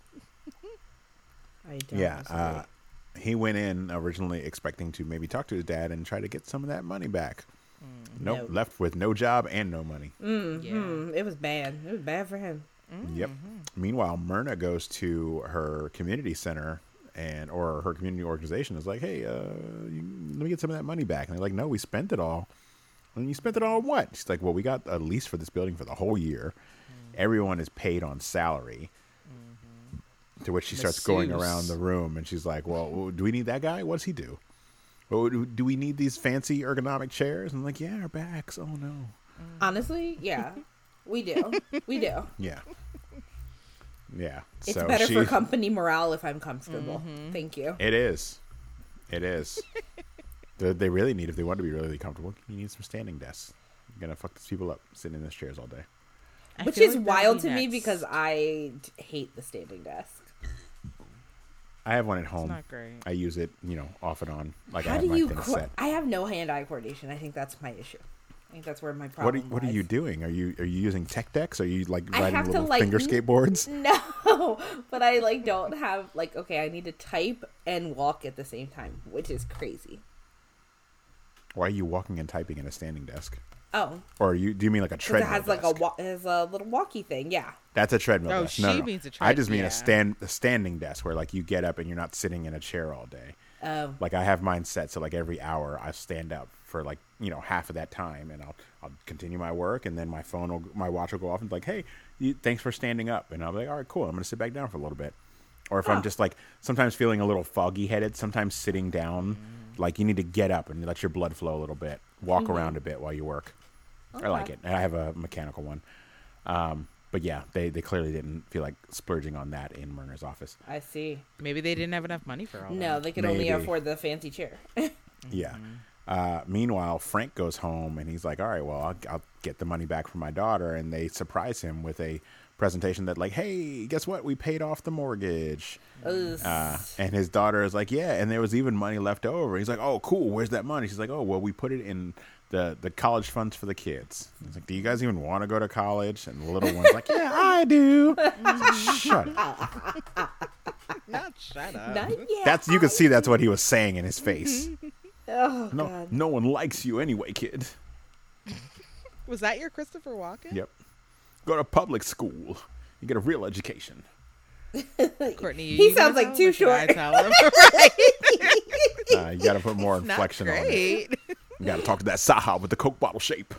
Speaker 2: I don't
Speaker 1: Yeah,
Speaker 2: disagree.
Speaker 1: uh, he went in originally expecting to maybe talk to his dad and try to get some of that money back. Nope,
Speaker 2: No.
Speaker 1: left with no job and no money.
Speaker 2: Mm,
Speaker 3: Yeah.
Speaker 2: mm, it was bad. It was bad for him.
Speaker 1: Yep. Meanwhile, Myrna goes to her community center and or her community organization is like, hey, uh, you, let me get some of that money back. And they're like, no, we spent it all. And you spent it all on what? She's like, well, we got a lease for this building for the whole year. Everyone is paid on salary. To which she starts going
Speaker 3: Masseuse.
Speaker 1: around the room and she's like, well, do we need that guy? What does he do? oh, do do we need these fancy ergonomic chairs? And I'm like, yeah, our backs. Oh no.
Speaker 2: Honestly, yeah, we do. We do.
Speaker 1: Yeah. Yeah.
Speaker 2: It's
Speaker 1: so
Speaker 2: better
Speaker 1: she,
Speaker 2: for company morale if I'm comfortable. Thank you.
Speaker 1: It is. It is. they, they really need, if they want to be really comfortable, you need some standing desks. You're going to fuck these people up sitting in those chairs all day.
Speaker 3: I
Speaker 2: Which
Speaker 3: feel
Speaker 2: is
Speaker 3: like that'd
Speaker 2: wild
Speaker 3: be
Speaker 2: to me
Speaker 3: next.
Speaker 2: because I d- hate the standing desk.
Speaker 1: I have one at
Speaker 3: It's
Speaker 1: home.
Speaker 3: not great.
Speaker 1: I use it, you know, off and on. Like I
Speaker 2: How
Speaker 1: have
Speaker 2: do
Speaker 1: my
Speaker 2: you?
Speaker 1: things
Speaker 2: Co-
Speaker 1: set.
Speaker 2: I have no hand-eye coordination. I think that's my issue. I think that's where my
Speaker 1: What
Speaker 2: problem.
Speaker 1: are, what are
Speaker 2: lies.
Speaker 1: you doing? Are you are you using tech decks? Are you like
Speaker 2: I
Speaker 1: riding
Speaker 2: have to,
Speaker 1: little
Speaker 2: like,
Speaker 1: finger
Speaker 2: n-
Speaker 1: skateboards?
Speaker 2: No, but I like don't have like okay. I need to type and walk at the same time, which is crazy.
Speaker 1: Why are you walking and typing in a standing desk?
Speaker 2: Oh,
Speaker 1: Or are you do you mean like a
Speaker 2: because
Speaker 1: treadmill
Speaker 2: it has like
Speaker 1: desk?
Speaker 2: a wa- it has a little walkie thing. Yeah.
Speaker 1: That's a treadmill
Speaker 3: Oh,
Speaker 1: desk. No,
Speaker 3: she
Speaker 1: no.
Speaker 3: means a
Speaker 1: I
Speaker 3: tread-
Speaker 1: just mean
Speaker 3: yeah.
Speaker 1: a stand a standing desk where like you get up and you're not sitting in a chair all day.
Speaker 2: Oh.
Speaker 1: Like I have mine set so like every hour I stand up for like you know half of that time and I'll I'll continue my work and then my phone will my watch will go off and be like hey you, thanks for standing up and I'll be like all right cool I'm gonna sit back down for a little bit. Or if
Speaker 2: Oh.
Speaker 1: I'm just like sometimes feeling a little foggy headed, sometimes sitting down, like you need to get up and let your blood flow a little bit, walk around a bit while you work. I like
Speaker 2: Okay.
Speaker 1: it. And I have a mechanical one. Um, but yeah, they, they clearly didn't feel like splurging on that in Myrna's office.
Speaker 2: I see.
Speaker 3: Maybe they didn't have enough money for all
Speaker 2: No,
Speaker 3: that.
Speaker 2: they could only
Speaker 1: Maybe.
Speaker 2: afford the fancy chair.
Speaker 1: Yeah. Uh, meanwhile, Frank goes home and he's like, all right, well, I'll, I'll get the money back from my daughter. And they surprise him with a presentation that like, hey, guess what? We paid off the mortgage.
Speaker 2: Ugh.
Speaker 1: Uh, and his daughter is like, yeah, and there was even money left over. He's like, oh, cool. Where's that money? She's like, oh, well, we put it in the, the college funds for the kids. He's like, do you guys even want to go to college? And the little one's like, yeah, I do. He's like, shut up.
Speaker 3: Not shut up.
Speaker 2: Not yet.
Speaker 1: That's you can see that's what he was saying in his face.
Speaker 2: Oh
Speaker 1: No,
Speaker 2: God.
Speaker 1: no one likes you anyway, kid.
Speaker 3: Was that your Christopher Walken?
Speaker 1: Yep. Go to public school. You get a real education.
Speaker 3: Courtney,
Speaker 2: He
Speaker 3: you
Speaker 2: sounds
Speaker 3: gonna
Speaker 2: like
Speaker 3: tell him,
Speaker 2: too
Speaker 3: or should I
Speaker 2: short.
Speaker 3: tell him? Right.
Speaker 1: Uh, you got to put more
Speaker 3: Not
Speaker 1: inflection on it.
Speaker 3: great.
Speaker 1: You got to talk to that Saha with the Coke bottle shape.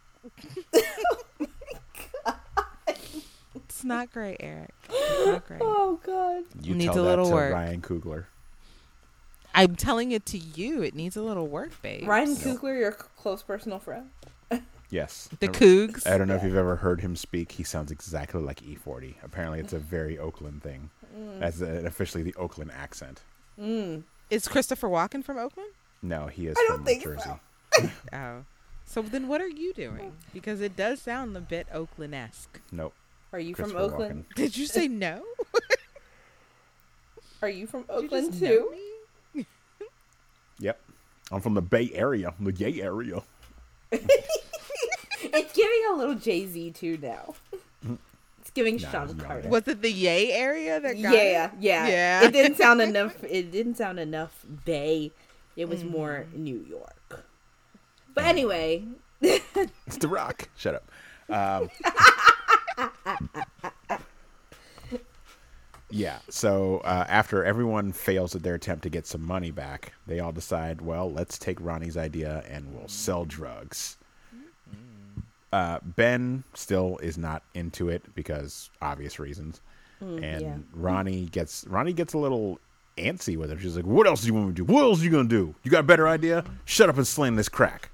Speaker 3: It's not great, Eric. It's not great.
Speaker 2: Oh God.
Speaker 1: You
Speaker 3: Needs
Speaker 1: tell
Speaker 3: a
Speaker 1: that
Speaker 3: little
Speaker 1: to
Speaker 3: work.
Speaker 1: Ryan Coogler.
Speaker 3: I'm telling it to you. It needs a little work, babe.
Speaker 2: Ryan Coogler, your c- close personal friend.
Speaker 1: Yes.
Speaker 3: The
Speaker 1: Never-
Speaker 3: Cougs.
Speaker 1: I don't know if you've ever heard him speak. He sounds exactly like E forty. Apparently, it's a very Oakland thing. That's uh, officially the Oakland accent.
Speaker 3: Is Christopher Walken from Oakland?
Speaker 1: No, he is
Speaker 2: I don't
Speaker 1: from
Speaker 2: think
Speaker 1: Jersey.
Speaker 2: so.
Speaker 3: Oh. So then what are you doing? Because it does sound a bit Oakland-esque.
Speaker 1: Nope.
Speaker 2: Are you from
Speaker 1: Christopher
Speaker 2: Oakland?
Speaker 1: Walken.
Speaker 3: Did you say no?
Speaker 2: Are you from
Speaker 3: Did you
Speaker 2: Oakland
Speaker 3: just know
Speaker 2: too?
Speaker 3: me?
Speaker 1: Yep. I'm from the Bay Area, the Yay area.
Speaker 2: It's giving a little Jay Z too now. It's giving
Speaker 1: Nah,
Speaker 2: Sean
Speaker 1: it's not.
Speaker 2: Carter.
Speaker 3: Was it the Yay area that got
Speaker 2: Yeah,
Speaker 3: it?
Speaker 2: yeah,
Speaker 3: Yeah.
Speaker 2: It didn't sound enough. It didn't sound enough Bay. It was more
Speaker 3: Mm-hmm.
Speaker 2: New York. But anyway,
Speaker 1: It's The Rock. Shut up. Um, yeah. So uh, after everyone fails at their attempt to get some money back, they all decide, well, let's take Ronnie's idea and we'll sell drugs. Uh, Ben still is not into it because obvious reasons, and
Speaker 2: yeah.
Speaker 1: Ronnie gets Ronnie gets a little antsy with her. She's like, "What else do you want me to do? What else are you gonna do? You got a better idea? Shut up and slam this crack."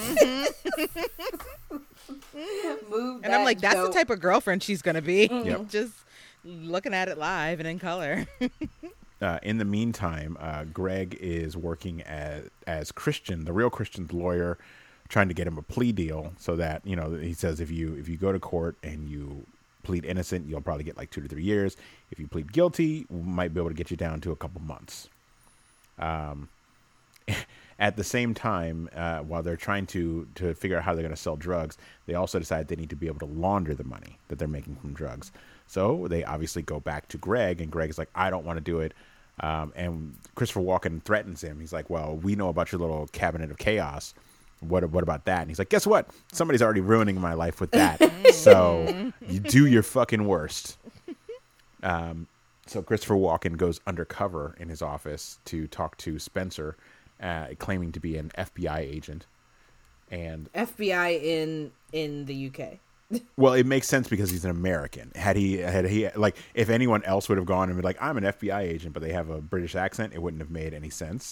Speaker 2: move.
Speaker 3: And I'm like, that's
Speaker 2: dope.
Speaker 3: the type of girlfriend she's going to be.
Speaker 1: Yep.
Speaker 3: Just looking at it live and in color.
Speaker 1: Uh, in the meantime, uh, Greg is working as as Christian, the real Christian's lawyer, trying to get him a plea deal so that, you know, he says if you if you go to court and you plead innocent, you'll probably get like two to three years. If you plead guilty, we might be able to get you down to a couple months. Um, at the same time, uh, while they're trying to to figure out how they're going to sell drugs, they also decide they need to be able to launder the money that they're making from drugs. So they obviously go back to Greg, and Greg is like, I don't want to do it. Um, and Christopher Walken threatens him. He's like, well, we know about your little cabinet of chaos. What what about that? And he's like, guess what? Somebody's already ruining my life with that. So you do your fucking worst. Um, so Christopher Walken goes undercover in his office to talk to Spencer, uh, claiming to be an F B I agent. And
Speaker 2: F B I in in the U K.
Speaker 1: well, it makes sense because he's an American. Had he had he like if anyone else would have gone and been like, I'm an F B I agent, but they have a British accent, it wouldn't have made any sense.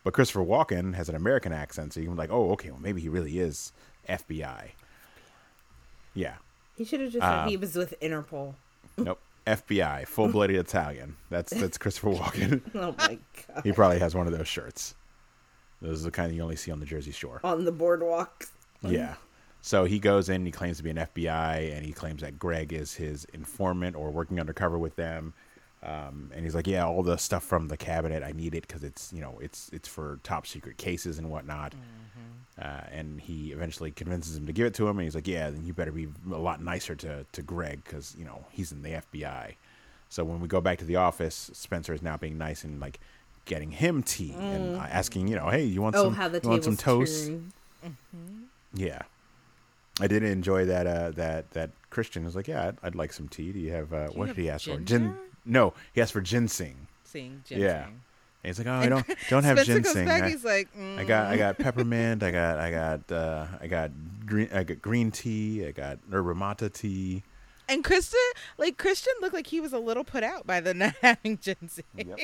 Speaker 1: But Christopher Walken has an American accent, so you can be like, oh, okay, well, maybe he really is F B I. Yeah.
Speaker 2: He should have just
Speaker 1: Uh,
Speaker 2: said he was with Interpol.
Speaker 1: Nope. F B I, full-blooded Italian. That's that's Christopher Walken.
Speaker 2: Oh my god.
Speaker 1: He probably has one of those shirts. Those are the kind you only see on the Jersey Shore.
Speaker 2: On the boardwalk.
Speaker 1: Yeah. So he goes in, he claims to be an F B I, and he claims that Greg is his informant or working undercover with them. Um, and he's like, yeah, all the stuff from the cabinet, I need it because it's, you know, it's it's for top secret cases and whatnot. Mm-hmm. Uh, and he eventually convinces him to give it to him. And he's like, yeah, then you better be a lot nicer to, to Greg because, you know, he's in the F B I. So when we go back to the office, Spencer is now being nice and, like, getting him tea mm. and uh, asking, you know, hey, you want
Speaker 2: oh,
Speaker 1: some,
Speaker 2: how the
Speaker 1: you want some toast?
Speaker 2: Mm-hmm.
Speaker 1: Yeah. I did enjoy that, uh, that, that Christian was like, yeah, I'd, I'd like some tea. Do you have, uh,
Speaker 3: Do you
Speaker 1: what
Speaker 3: have
Speaker 1: did he ask
Speaker 3: ginger?
Speaker 1: for? Gin. No, he asked for ginseng.
Speaker 3: Sing ginseng.
Speaker 1: Yeah. And he's like, oh, I don't don't have
Speaker 3: Spencer
Speaker 1: ginseng.
Speaker 3: goes back,
Speaker 1: I,
Speaker 3: he's like, mm.
Speaker 1: I got I got peppermint. I got I got uh, I got green I got green tea. I got yerba mate tea.
Speaker 3: And Kristen, like Christian, looked like he was a little put out by the not having ginseng.
Speaker 1: Yep.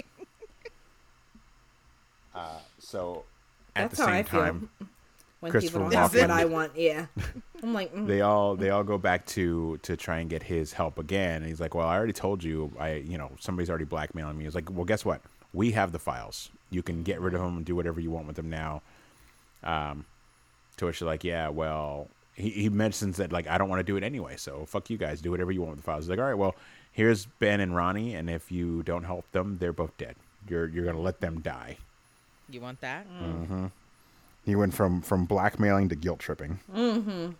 Speaker 1: uh, so at
Speaker 2: That's
Speaker 1: the
Speaker 2: how
Speaker 1: same
Speaker 2: I feel
Speaker 1: time,
Speaker 2: when
Speaker 1: Christopher
Speaker 2: people don't have what
Speaker 1: Walken-
Speaker 2: I want. Yeah. I'm like, mm.
Speaker 1: they all they all go back to to try and get his help again. And he's like, well, I already told you. I you know somebody's already blackmailing me. He's like, well, guess what? We have the files. You can get rid of them and do whatever you want with them now. Um, to which they're like, yeah, well, he, he mentions that, like, I don't want to do it anyway, so fuck you guys. Do whatever you want with the files. He's like, all right, well, here's Ben and Ronnie, and if you don't help them, they're both dead. You're you're going to let them die.
Speaker 3: You want that?
Speaker 1: Mm-hmm. He went from, from blackmailing to guilt tripping.
Speaker 2: Mm-hmm.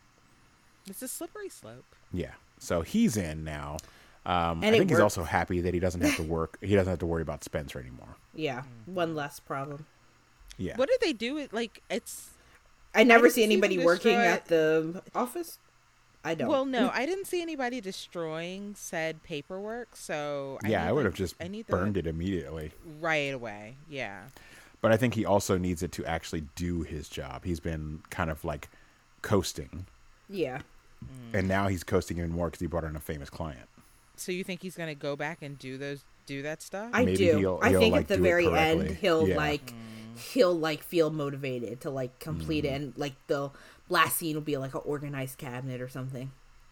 Speaker 3: It's a slippery slope.
Speaker 1: Yeah. So he's in now. Um, I
Speaker 2: And it
Speaker 1: think he's
Speaker 2: worked.
Speaker 1: also happy that he doesn't have to work. He doesn't have to worry about Spencer anymore.
Speaker 2: Yeah. One less problem.
Speaker 1: Yeah.
Speaker 3: What did they do? It like it's.
Speaker 2: I never
Speaker 3: didn't
Speaker 2: see
Speaker 3: see them
Speaker 2: anybody working
Speaker 3: destroy-
Speaker 2: at the office. I don't.
Speaker 3: Well, no, I didn't see anybody destroying said paperwork. So
Speaker 1: Yeah,
Speaker 3: need
Speaker 1: I would
Speaker 3: the-
Speaker 1: have just
Speaker 3: I need
Speaker 1: burned
Speaker 3: the,
Speaker 1: it immediately.
Speaker 3: right away. Yeah.
Speaker 1: But I think he also needs it to actually do his job. He's been kind of like coasting,
Speaker 2: Yeah.
Speaker 1: and now he's coasting even more because he brought in a famous client.
Speaker 3: So you think he's gonna go back and do those do that stuff?
Speaker 2: I
Speaker 1: Maybe
Speaker 2: do.
Speaker 1: he'll-
Speaker 2: I
Speaker 1: he'll,
Speaker 2: think
Speaker 1: like,
Speaker 2: at the
Speaker 1: do it
Speaker 2: very
Speaker 1: correctly.
Speaker 2: end he'll
Speaker 1: Yeah.
Speaker 2: like he'll like feel motivated to like complete
Speaker 1: Mm-hmm.
Speaker 2: it, and like the last scene will be like an organized cabinet or something.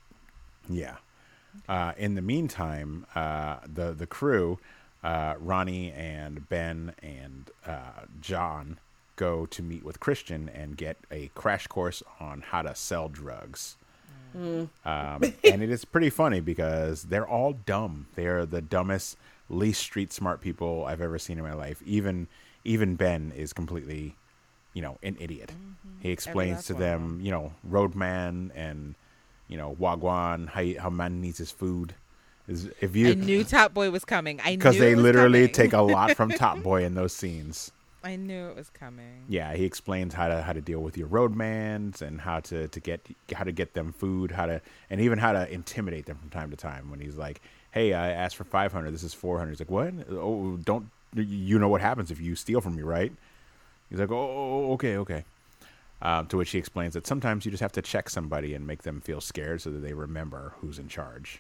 Speaker 1: Yeah. Uh, in the meantime, uh, the the crew, uh, Ronnie and Ben and uh, John, go to meet with Christian and get a crash course on how to sell drugs. Um, and it is pretty funny because they're all dumb. They are the dumbest, least street smart people I've ever seen in my life. Even even Ben is completely, you know, an idiot. He explains
Speaker 3: last
Speaker 1: to
Speaker 3: one,
Speaker 1: them, you know, roadman and, you know, wagwan, how you- how man needs his food. Is if
Speaker 3: I
Speaker 1: you
Speaker 3: knew Top Boy was coming. I knew
Speaker 1: because they
Speaker 3: it was
Speaker 1: literally
Speaker 3: coming.
Speaker 1: take a lot from Top Boy in those scenes.
Speaker 3: I knew it was coming.
Speaker 1: Yeah, he explains how to how to deal with your roadmans and how to, to get how to get them food, how to and even how to intimidate them from time to time. When he's like, "Hey, I asked for five hundred. This is four hundred." He's like, "What? Oh, don't you know what happens if you steal from me, right?" He's like, "Oh, okay, okay." Um, to which he explains that sometimes you just have to check somebody and make them feel scared so that they remember who's in charge.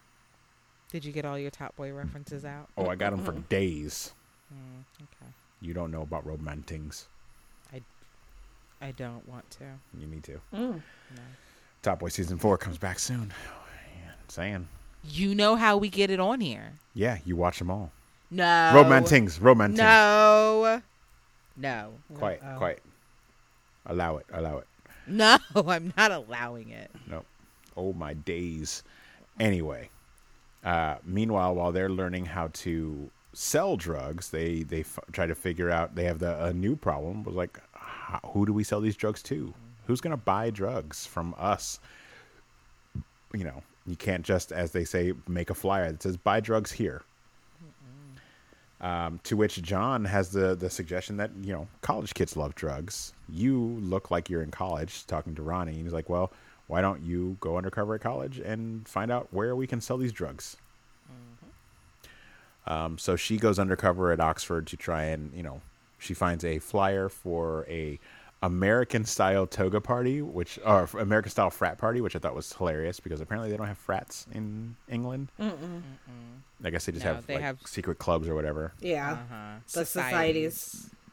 Speaker 3: Did you get all your Top Boy references out?
Speaker 1: Oh, I got them for days.
Speaker 3: Mm, okay.
Speaker 1: You don't know about romantings.
Speaker 3: I don't want to.
Speaker 1: You need to.
Speaker 2: Mm.
Speaker 3: No.
Speaker 1: Top Boy season four comes back soon. Yeah, saying.
Speaker 3: You know how we get it on here.
Speaker 1: Yeah, you watch them all.
Speaker 3: No.
Speaker 1: Romantings, romantings.
Speaker 3: No. No.
Speaker 1: Quite,
Speaker 2: Uh-oh.
Speaker 1: quite. Allow it, allow it.
Speaker 3: No, I'm not allowing it.
Speaker 1: No. Oh, my days. Anyway, uh, meanwhile, while they're learning how to sell drugs, they they f- try to figure out, they have the a new problem, was like, how, who do we sell these drugs to? Who's going to buy drugs from us? You know, you can't just, as they say, make a flyer that says, buy drugs here. Um, to which John has the, the suggestion that, you know, college kids love drugs. You look like you're in college, talking to Ronnie. And he's like, well, why don't you go undercover at college and find out where we can sell these drugs? Mm-hmm. Um, so she goes undercover at Oxford to try and, you know, she finds a flyer for a American-style toga party, which or American-style frat party, which I thought was hilarious because apparently they don't have frats in England.
Speaker 2: Mm-mm.
Speaker 1: I guess they just
Speaker 3: No,
Speaker 1: have
Speaker 3: they
Speaker 1: like
Speaker 3: have-
Speaker 1: secret clubs or whatever.
Speaker 2: Yeah.
Speaker 3: Uh-huh.
Speaker 2: The societies.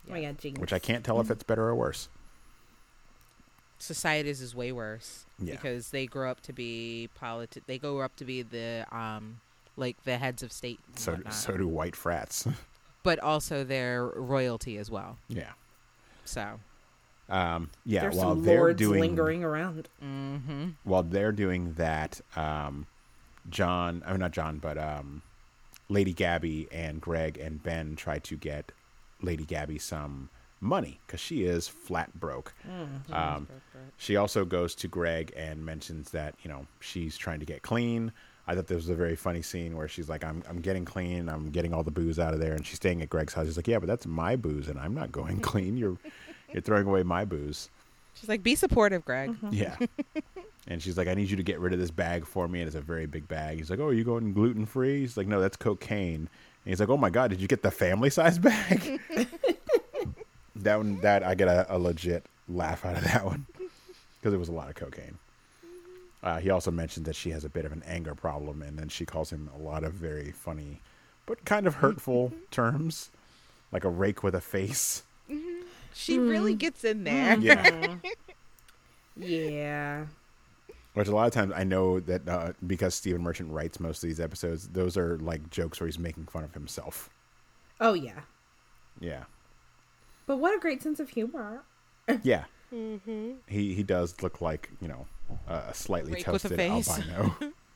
Speaker 2: Oh my god, Jinx.
Speaker 1: which I can't tell if it's better or worse.
Speaker 3: Society's is way worse
Speaker 1: Yeah.
Speaker 3: because they grow up to be politi- They grow up to be the um, like the heads of state. And
Speaker 1: So
Speaker 3: whatnot.
Speaker 1: so do white frats.
Speaker 3: But also their royalty as well.
Speaker 1: Yeah.
Speaker 3: So.
Speaker 1: Um, yeah.
Speaker 2: There's
Speaker 1: while
Speaker 2: some
Speaker 1: they're
Speaker 2: lords
Speaker 1: doing
Speaker 2: lingering around.
Speaker 3: Mm-hmm.
Speaker 1: while they're doing that, um, John, I mean not John, but um, Lady Gabby and Greg and Ben try to get Lady Gabby some money because she is flat broke.
Speaker 2: Mm-hmm.
Speaker 1: Um, she also goes to Greg and mentions that, you know, she's trying to get clean. I thought this was a very funny scene where she's like, I'm I'm getting clean. I'm getting all the booze out of there. And she's staying at Greg's house. He's like, yeah, but that's my booze and I'm not going clean. You're you're throwing away my booze.
Speaker 3: She's like, be supportive, Greg.
Speaker 2: Mm-hmm.
Speaker 1: Yeah. And she's like, I need you to get rid of this bag for me. And it's a very big bag. He's like, oh, are you going gluten free? He's like, no, that's cocaine. And he's like, oh my God, did you get the family size bag? that one, that I get a, a legit laugh out of that one because it was a lot of cocaine. Uh, he also mentioned that she has a bit of an anger problem. And then she calls him a lot of very funny, but kind of hurtful terms, like a rake with a face.
Speaker 3: She really gets in there.
Speaker 1: Yeah.
Speaker 2: Yeah.
Speaker 1: Which a lot of times I know that uh, because Stephen Merchant writes most of these episodes, those are like jokes where he's making fun of himself.
Speaker 2: Oh yeah.
Speaker 1: Yeah.
Speaker 2: But what a great sense of humor.
Speaker 1: Yeah. He he does look like, you know, a slightly
Speaker 3: Rake with a
Speaker 1: toasted
Speaker 3: face.
Speaker 1: albino.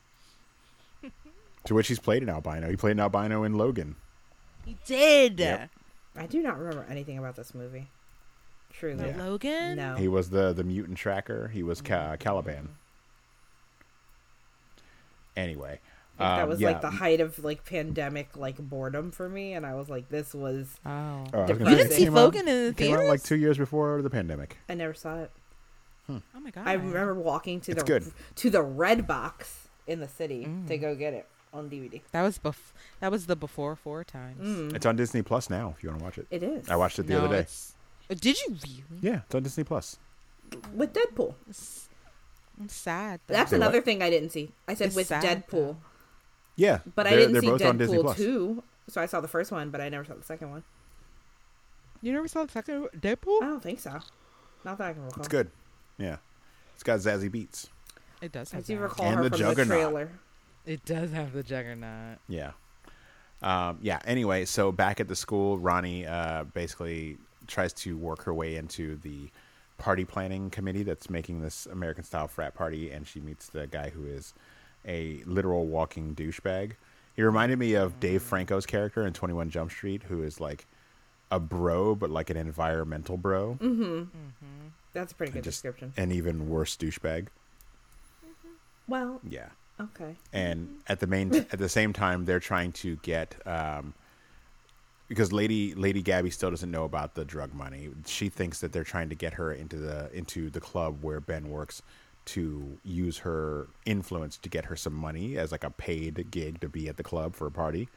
Speaker 1: To which he's played an albino. He played an albino in Logan.
Speaker 3: He did.
Speaker 1: Yep.
Speaker 2: I do not remember anything about this movie. Truly.
Speaker 1: Yeah.
Speaker 3: Logan?
Speaker 2: No.
Speaker 1: He was the, the mutant tracker. He was
Speaker 3: Mm-hmm.
Speaker 1: Ca- Caliban. Anyway.
Speaker 2: I think that
Speaker 1: um,
Speaker 2: was
Speaker 1: yeah.
Speaker 2: like the height of like pandemic like boredom for me, and I was like, this was.
Speaker 3: Oh.
Speaker 1: Oh, I was gonna
Speaker 2: You
Speaker 1: say,
Speaker 2: didn't
Speaker 1: it
Speaker 2: see
Speaker 1: came
Speaker 3: Logan
Speaker 1: out,
Speaker 3: in the
Speaker 1: it came out like
Speaker 3: theaters?
Speaker 1: two years before the pandemic.
Speaker 2: I never saw it.
Speaker 3: Oh my god.
Speaker 2: I remember walking to
Speaker 1: It's
Speaker 2: the
Speaker 1: good.
Speaker 2: to the Red Box in the city
Speaker 3: Mm.
Speaker 2: to go get it on D V D.
Speaker 3: that was bef- that was the before four times.
Speaker 2: Mm.
Speaker 1: It's on Disney Plus now if you want to watch it.
Speaker 2: It is.
Speaker 1: I watched it the
Speaker 3: No,
Speaker 1: other day.
Speaker 3: it's- uh, Did you really?
Speaker 1: Yeah, it's on Disney Plus.
Speaker 2: with Deadpool.
Speaker 3: It's, it's sad. though.
Speaker 2: That's
Speaker 1: Say
Speaker 2: another
Speaker 1: what?
Speaker 2: thing I didn't see. I said
Speaker 3: It's
Speaker 2: with
Speaker 3: sad,
Speaker 2: Deadpool,
Speaker 3: though.
Speaker 1: Yeah,
Speaker 2: but I
Speaker 1: they're-
Speaker 2: didn't
Speaker 1: they're
Speaker 2: see
Speaker 1: both on Disney
Speaker 2: Deadpool
Speaker 1: Plus.
Speaker 2: two. So I saw the first one, but I never saw the second one.
Speaker 3: You never saw the second Deadpool?
Speaker 2: I don't think so. Not that I can recall.
Speaker 1: It's good. Yeah, it's got Zazie Beetz.
Speaker 3: It does.
Speaker 2: I
Speaker 3: Have
Speaker 2: do
Speaker 3: that.
Speaker 2: recall
Speaker 1: And
Speaker 2: her
Speaker 1: the
Speaker 2: from
Speaker 1: Juggernaut.
Speaker 2: the trailer.
Speaker 3: It does have the Juggernaut.
Speaker 1: Yeah. Um, yeah. Anyway, so back at the school, Ronnie uh, basically tries to work her way into the party planning committee that's making this American style frat party, and she meets the guy who is a literal walking douchebag. He reminded me of Dave Franco's character in twenty-one Jump Street, who is like a bro, but like an environmental bro,
Speaker 2: Mm-hmm. That's a pretty good
Speaker 1: And just-
Speaker 2: description.
Speaker 1: an even worse douchebag.
Speaker 2: Well,
Speaker 1: Yeah.
Speaker 2: okay.
Speaker 1: And at the main at the same time, they're trying to get um, because Lady Lady Gabby still doesn't know about the drug money. She thinks that they're trying to get her into the into the club where Ben works to use her influence to get her some money as like a paid gig to be at the club for a party.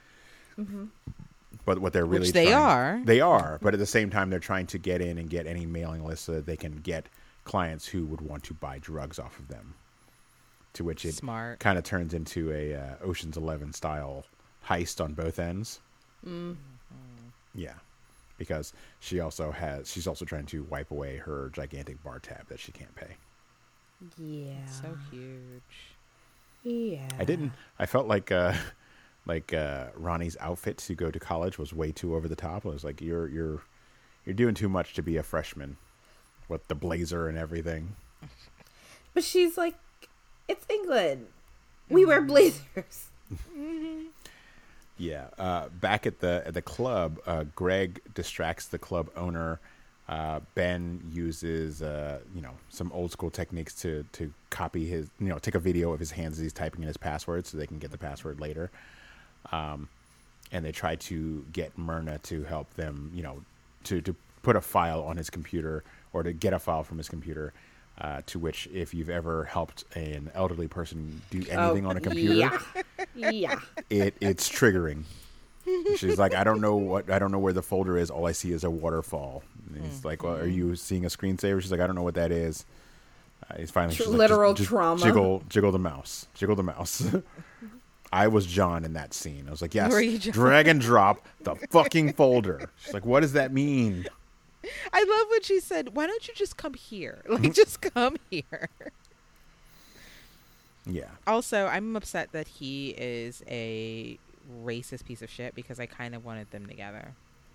Speaker 1: But what they're really
Speaker 3: Which they
Speaker 1: trying-
Speaker 3: are.
Speaker 1: they are. But at the same time, they're trying to get in and get any mailing list so that they can get clients who would want to buy drugs off of them. To which it
Speaker 3: Smart.
Speaker 1: kind of turns into a uh, Ocean's Eleven style heist on both ends.
Speaker 2: Mm.
Speaker 1: Yeah, because she also has she's also trying to wipe away her gigantic bar tab that she can't pay.
Speaker 2: Yeah.
Speaker 3: So huge.
Speaker 2: Yeah.
Speaker 1: I didn't. I felt like uh, like uh, Ronnie's outfit to go to college was way too over the top. I was like, you're you're you're doing too much to be a freshman with the blazer and everything.
Speaker 2: But she's like, it's England. We wear blazers.
Speaker 1: Yeah. Uh, back at the at the club, uh, Greg distracts the club owner. Uh, Ben uses uh, you know some old school techniques to to copy his you know take a video of his hands as he's typing in his password so they can get the password later. Um, and they try to get Myrna to help them you know to to put a file on his computer or to get a file from his computer. Uh, to which, if you've ever helped an elderly person do anything
Speaker 2: Oh,
Speaker 1: on a computer,
Speaker 2: Yeah. Yeah.
Speaker 1: it it's triggering. She's like, I don't know what I don't know where the folder is. All I see is a waterfall. And he's like, well, are you seeing a screensaver? She's like, I don't know what that is. Uh, he's finally she's like,
Speaker 2: Literal
Speaker 1: just, just
Speaker 2: trauma.
Speaker 1: Jiggle, jiggle the mouse. Jiggle the mouse. I was John in that scene. I was like, yes,
Speaker 3: Were you John?
Speaker 1: drag and drop the fucking folder. She's like, what does that mean?
Speaker 3: I love when she said, "Why don't you just come here? Like, just come here."
Speaker 1: Yeah.
Speaker 3: Also, I'm upset that he is a racist piece of shit because I kind of wanted them together.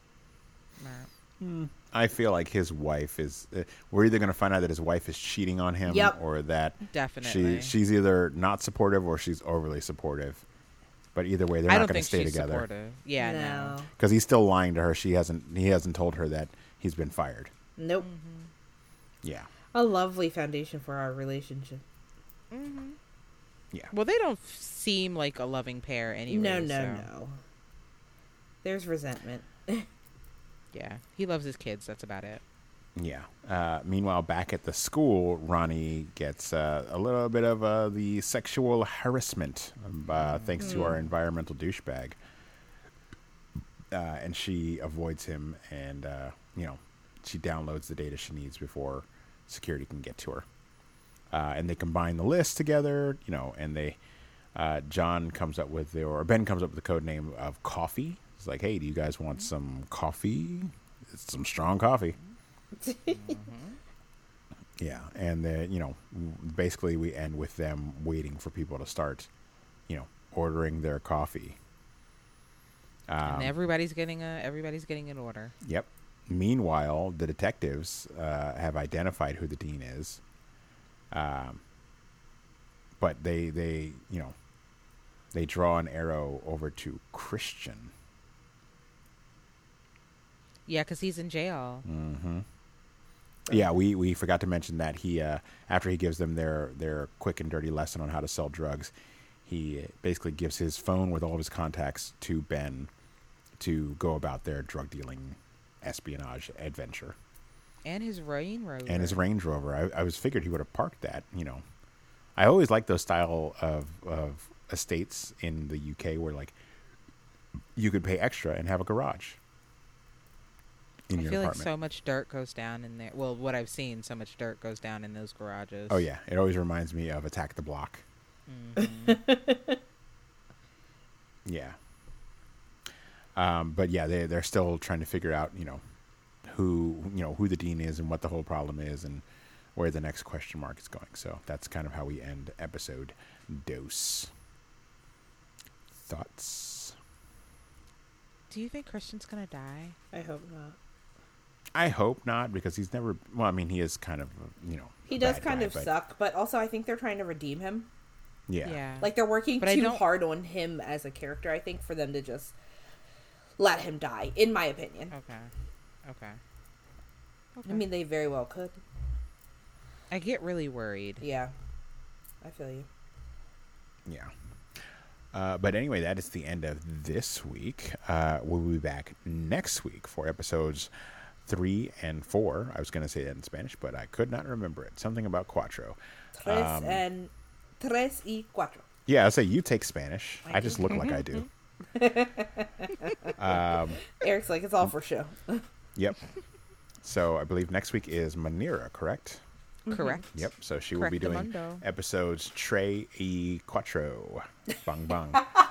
Speaker 1: Mm. I feel like his wife is. Uh, we're either going to find out that his wife is cheating on him,
Speaker 2: Yep.
Speaker 1: or that
Speaker 3: Definitely.
Speaker 1: she she's either not supportive or she's overly supportive. But either way, they're
Speaker 3: I
Speaker 1: not
Speaker 3: don't
Speaker 1: going to
Speaker 3: think
Speaker 1: stay
Speaker 3: she's
Speaker 1: together
Speaker 3: supportive. Yeah, no.
Speaker 2: no.
Speaker 1: because he's still lying to her. She hasn't. He hasn't told her that he's been fired.
Speaker 2: Nope.
Speaker 1: Yeah.
Speaker 2: A lovely foundation for our relationship.
Speaker 3: Mm-hmm.
Speaker 1: Yeah.
Speaker 3: Well, they don't f- seem like a loving pair anyway.
Speaker 2: no, no,
Speaker 3: so,
Speaker 2: no. There's resentment.
Speaker 3: Yeah, he loves his kids. That's about it.
Speaker 1: Yeah. Uh, meanwhile, back at the school, Ronnie gets uh, a little bit of uh, the sexual harassment um, uh, thanks to our environmental douchebag. Uh, and she avoids him and, uh, you know, she downloads the data she needs before security can get to her. Uh, and they combine the list together, you know, and they, uh, John comes up with, the, or Ben comes up with the code name of coffee. It's like, hey, do you guys want some coffee? It's some strong coffee. Yeah, and then, you know, basically we end with them waiting for people to start, you know, ordering their coffee. Um,
Speaker 3: And everybody's getting a everybody's getting an order.
Speaker 1: Yep. Meanwhile, the detectives uh, have identified who the dean is, um, but they they you know they draw an arrow over to Christian.
Speaker 3: Yeah, because he's in jail.
Speaker 1: Mm-hmm. Yeah, we, we forgot to mention that he uh, after he gives them their their quick and dirty lesson on how to sell drugs, he basically gives his phone with all of his contacts to Ben to go about their drug dealing espionage adventure.
Speaker 3: And his Range Rover.
Speaker 1: And his Range Rover. I, I was figured he would have parked that. You know, I always like those style of of estates in the U K where like you could pay extra and have a garage. In
Speaker 3: I
Speaker 1: your
Speaker 3: feel like
Speaker 1: apartment.
Speaker 3: so much dirt goes down in there. Well, what I've seen, so much dirt goes down in those garages.
Speaker 1: Oh yeah, it always reminds me of Attack the Block.
Speaker 3: Mhm.
Speaker 1: Yeah. Um, but yeah, they they're still trying to figure out, you know, who you know who the dean is and what the whole problem is and where the next question mark is going. So that's kind of how we end episode Dose. Thoughts?
Speaker 3: Do you think Christian's gonna die?
Speaker 2: I hope not.
Speaker 1: I hope not, because he's never. Well, I mean, he is kind of, you know.
Speaker 2: He
Speaker 1: a
Speaker 2: does
Speaker 1: bad
Speaker 2: kind
Speaker 1: guy,
Speaker 2: of
Speaker 1: but
Speaker 2: suck, but also I think they're trying to redeem him.
Speaker 1: Yeah.
Speaker 2: Like they're working
Speaker 3: But I
Speaker 2: too
Speaker 3: don't-
Speaker 2: hard on him as a character, I think, for them to just let him die, in my opinion.
Speaker 3: Okay. Okay. Okay.
Speaker 2: I mean, they very well could.
Speaker 3: I get really worried.
Speaker 2: Yeah. I feel you.
Speaker 1: Yeah. Uh, but anyway, that is the end of this week. Uh, we'll be back next week for episodes three and four. I was going to say that in Spanish, but I could not remember it. Something about cuatro.
Speaker 2: Tres
Speaker 1: Um,
Speaker 2: and tres y cuatro.
Speaker 1: Yeah, I'll say you take Spanish. I,
Speaker 2: I
Speaker 1: just
Speaker 2: do.
Speaker 1: look like I do. um,
Speaker 2: Eric's like, it's all for show.
Speaker 1: yep. So I believe next week is Manira, correct?
Speaker 3: Correct.
Speaker 1: Yep. So she will be doing
Speaker 3: Correctamundo.
Speaker 1: episodes Tres y Cuatro. Bang, bang.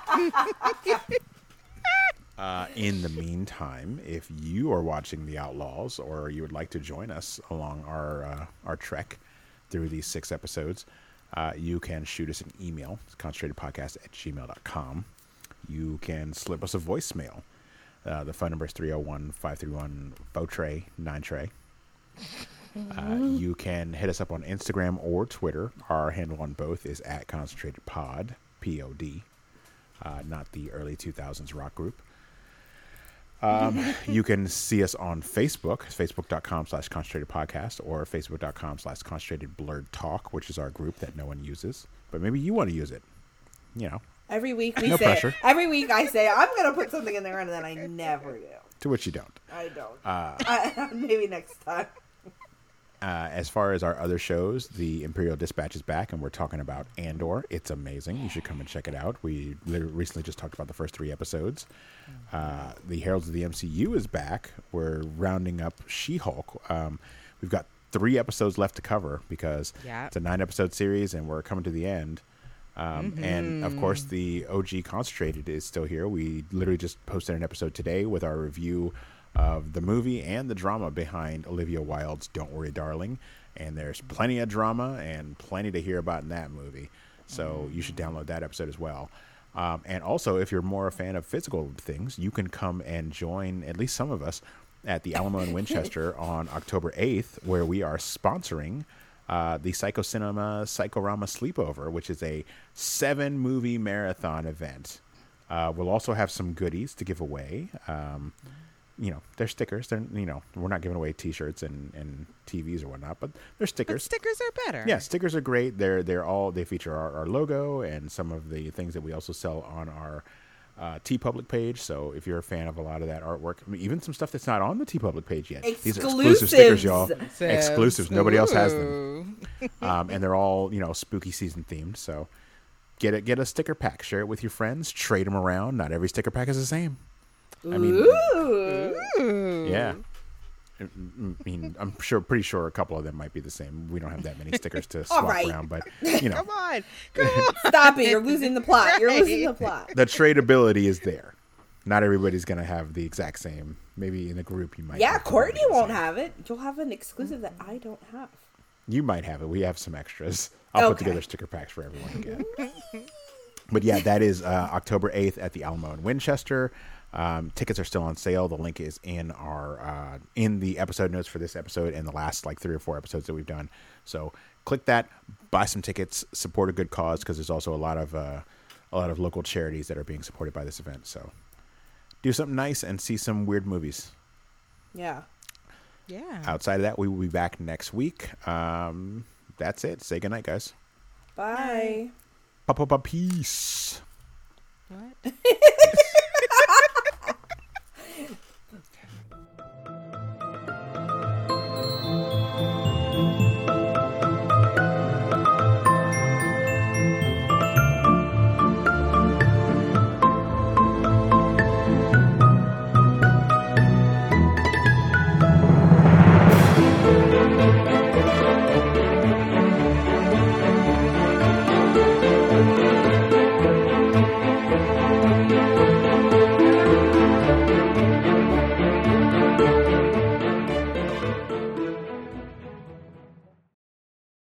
Speaker 1: Uh, in the meantime, if you are watching The Outlaws or you would like to join us along our uh, our trek through these six episodes, uh, you can shoot us an email, concentratedpodcast at gmail dot com. You can slip us a voicemail. Uh, the phone number is three oh one, five three one, F O T R E, nine tray. Uh, you can hit us up on Instagram or Twitter. Our handle on both is at concentratedpod, P O D, uh, not the early two thousands rock group. Um, you can see us on Facebook, facebook.com slash concentrated podcast, or facebook.com slash concentrated blurred talk, which is our group that no one uses. But maybe you want to use it. You know,
Speaker 2: Every week we
Speaker 1: No
Speaker 2: say,
Speaker 1: pressure.
Speaker 2: every week I say, I'm going to put something in there, and then I never do.
Speaker 1: to which you don't.
Speaker 2: I don't.
Speaker 1: Uh,
Speaker 2: I, maybe next time.
Speaker 1: Uh, as far as our other shows, the Imperial Dispatch is back, and we're talking about Andor. It's amazing. You should come and check it out. We literally recently just talked about the first three episodes. Uh, the Heralds of the M C U is back. We're rounding up She-Hulk. Um, we've got three episodes left to cover because
Speaker 3: Yeah.
Speaker 1: it's a nine-episode series, and we're coming to the end. Um, And, of course, the O G Concentrated is still here. We literally just posted an episode today with our review of the movie and the drama behind Olivia Wilde's Don't Worry, Darling. And there's plenty of drama and plenty to hear about in that movie. So you should download that episode as well. Um, and also, if you're more a fan of physical things, you can come and join at least some of us at the Alamo in Winchester on October eighth, where we are sponsoring uh, the Psycho Cinema Psychorama Sleepover, which is a seven movie marathon event. Uh, we'll also have some goodies to give away. Um, you know, they're stickers. They're, you know, we're not giving away T-shirts and, and T Vs or whatnot, but they're stickers.
Speaker 3: But stickers are better.
Speaker 1: Yeah, stickers are great. They're they're all they feature our, our logo and some of the things that we also sell on our uh, TeePublic page. So if you're a fan of a lot of that artwork, I mean, even some stuff that's not on the TeePublic page yet. These are exclusive stickers, y'all.
Speaker 3: Says,
Speaker 1: Exclusives. Nobody else has them.
Speaker 3: ooh.
Speaker 1: Um, and they're all, you know, spooky season themed. So get it. Get a sticker pack. Share it with your friends. Trade them around. Not every sticker pack is the same. I mean,
Speaker 2: Ooh.
Speaker 1: yeah. I mean, I'm sure, pretty sure a couple of them might be the same. We don't have that many stickers to swap
Speaker 2: right.
Speaker 1: around, but you know,
Speaker 3: Come on. Come on.
Speaker 2: Stop it. You're losing the plot. You're losing the plot.
Speaker 1: the tradability is there. Not everybody's going to have the exact same. Maybe in a group you might.
Speaker 2: Yeah,
Speaker 1: have
Speaker 2: Courtney
Speaker 1: the
Speaker 2: won't
Speaker 1: same.
Speaker 2: have it. You'll have an exclusive that I don't have.
Speaker 1: You might have it. We have some extras. I'll put
Speaker 2: Okay.
Speaker 1: together sticker packs for everyone to get. But yeah, that is uh, October eighth at the Alamo in Winchester. Um, tickets are still on sale. The link is in our uh, in the episode notes for this episode and the last like three or four episodes that we've done. So click that, buy some tickets, support a good cause, because there's also a lot of uh, a lot of local charities that are being supported by this event. So do something nice and see some weird movies.
Speaker 2: Yeah.
Speaker 3: Yeah.
Speaker 1: Outside of that, we will be back next week. Um, that's it. Say goodnight, guys.
Speaker 2: Bye.
Speaker 1: Pa-pa-pa, peace.
Speaker 3: What?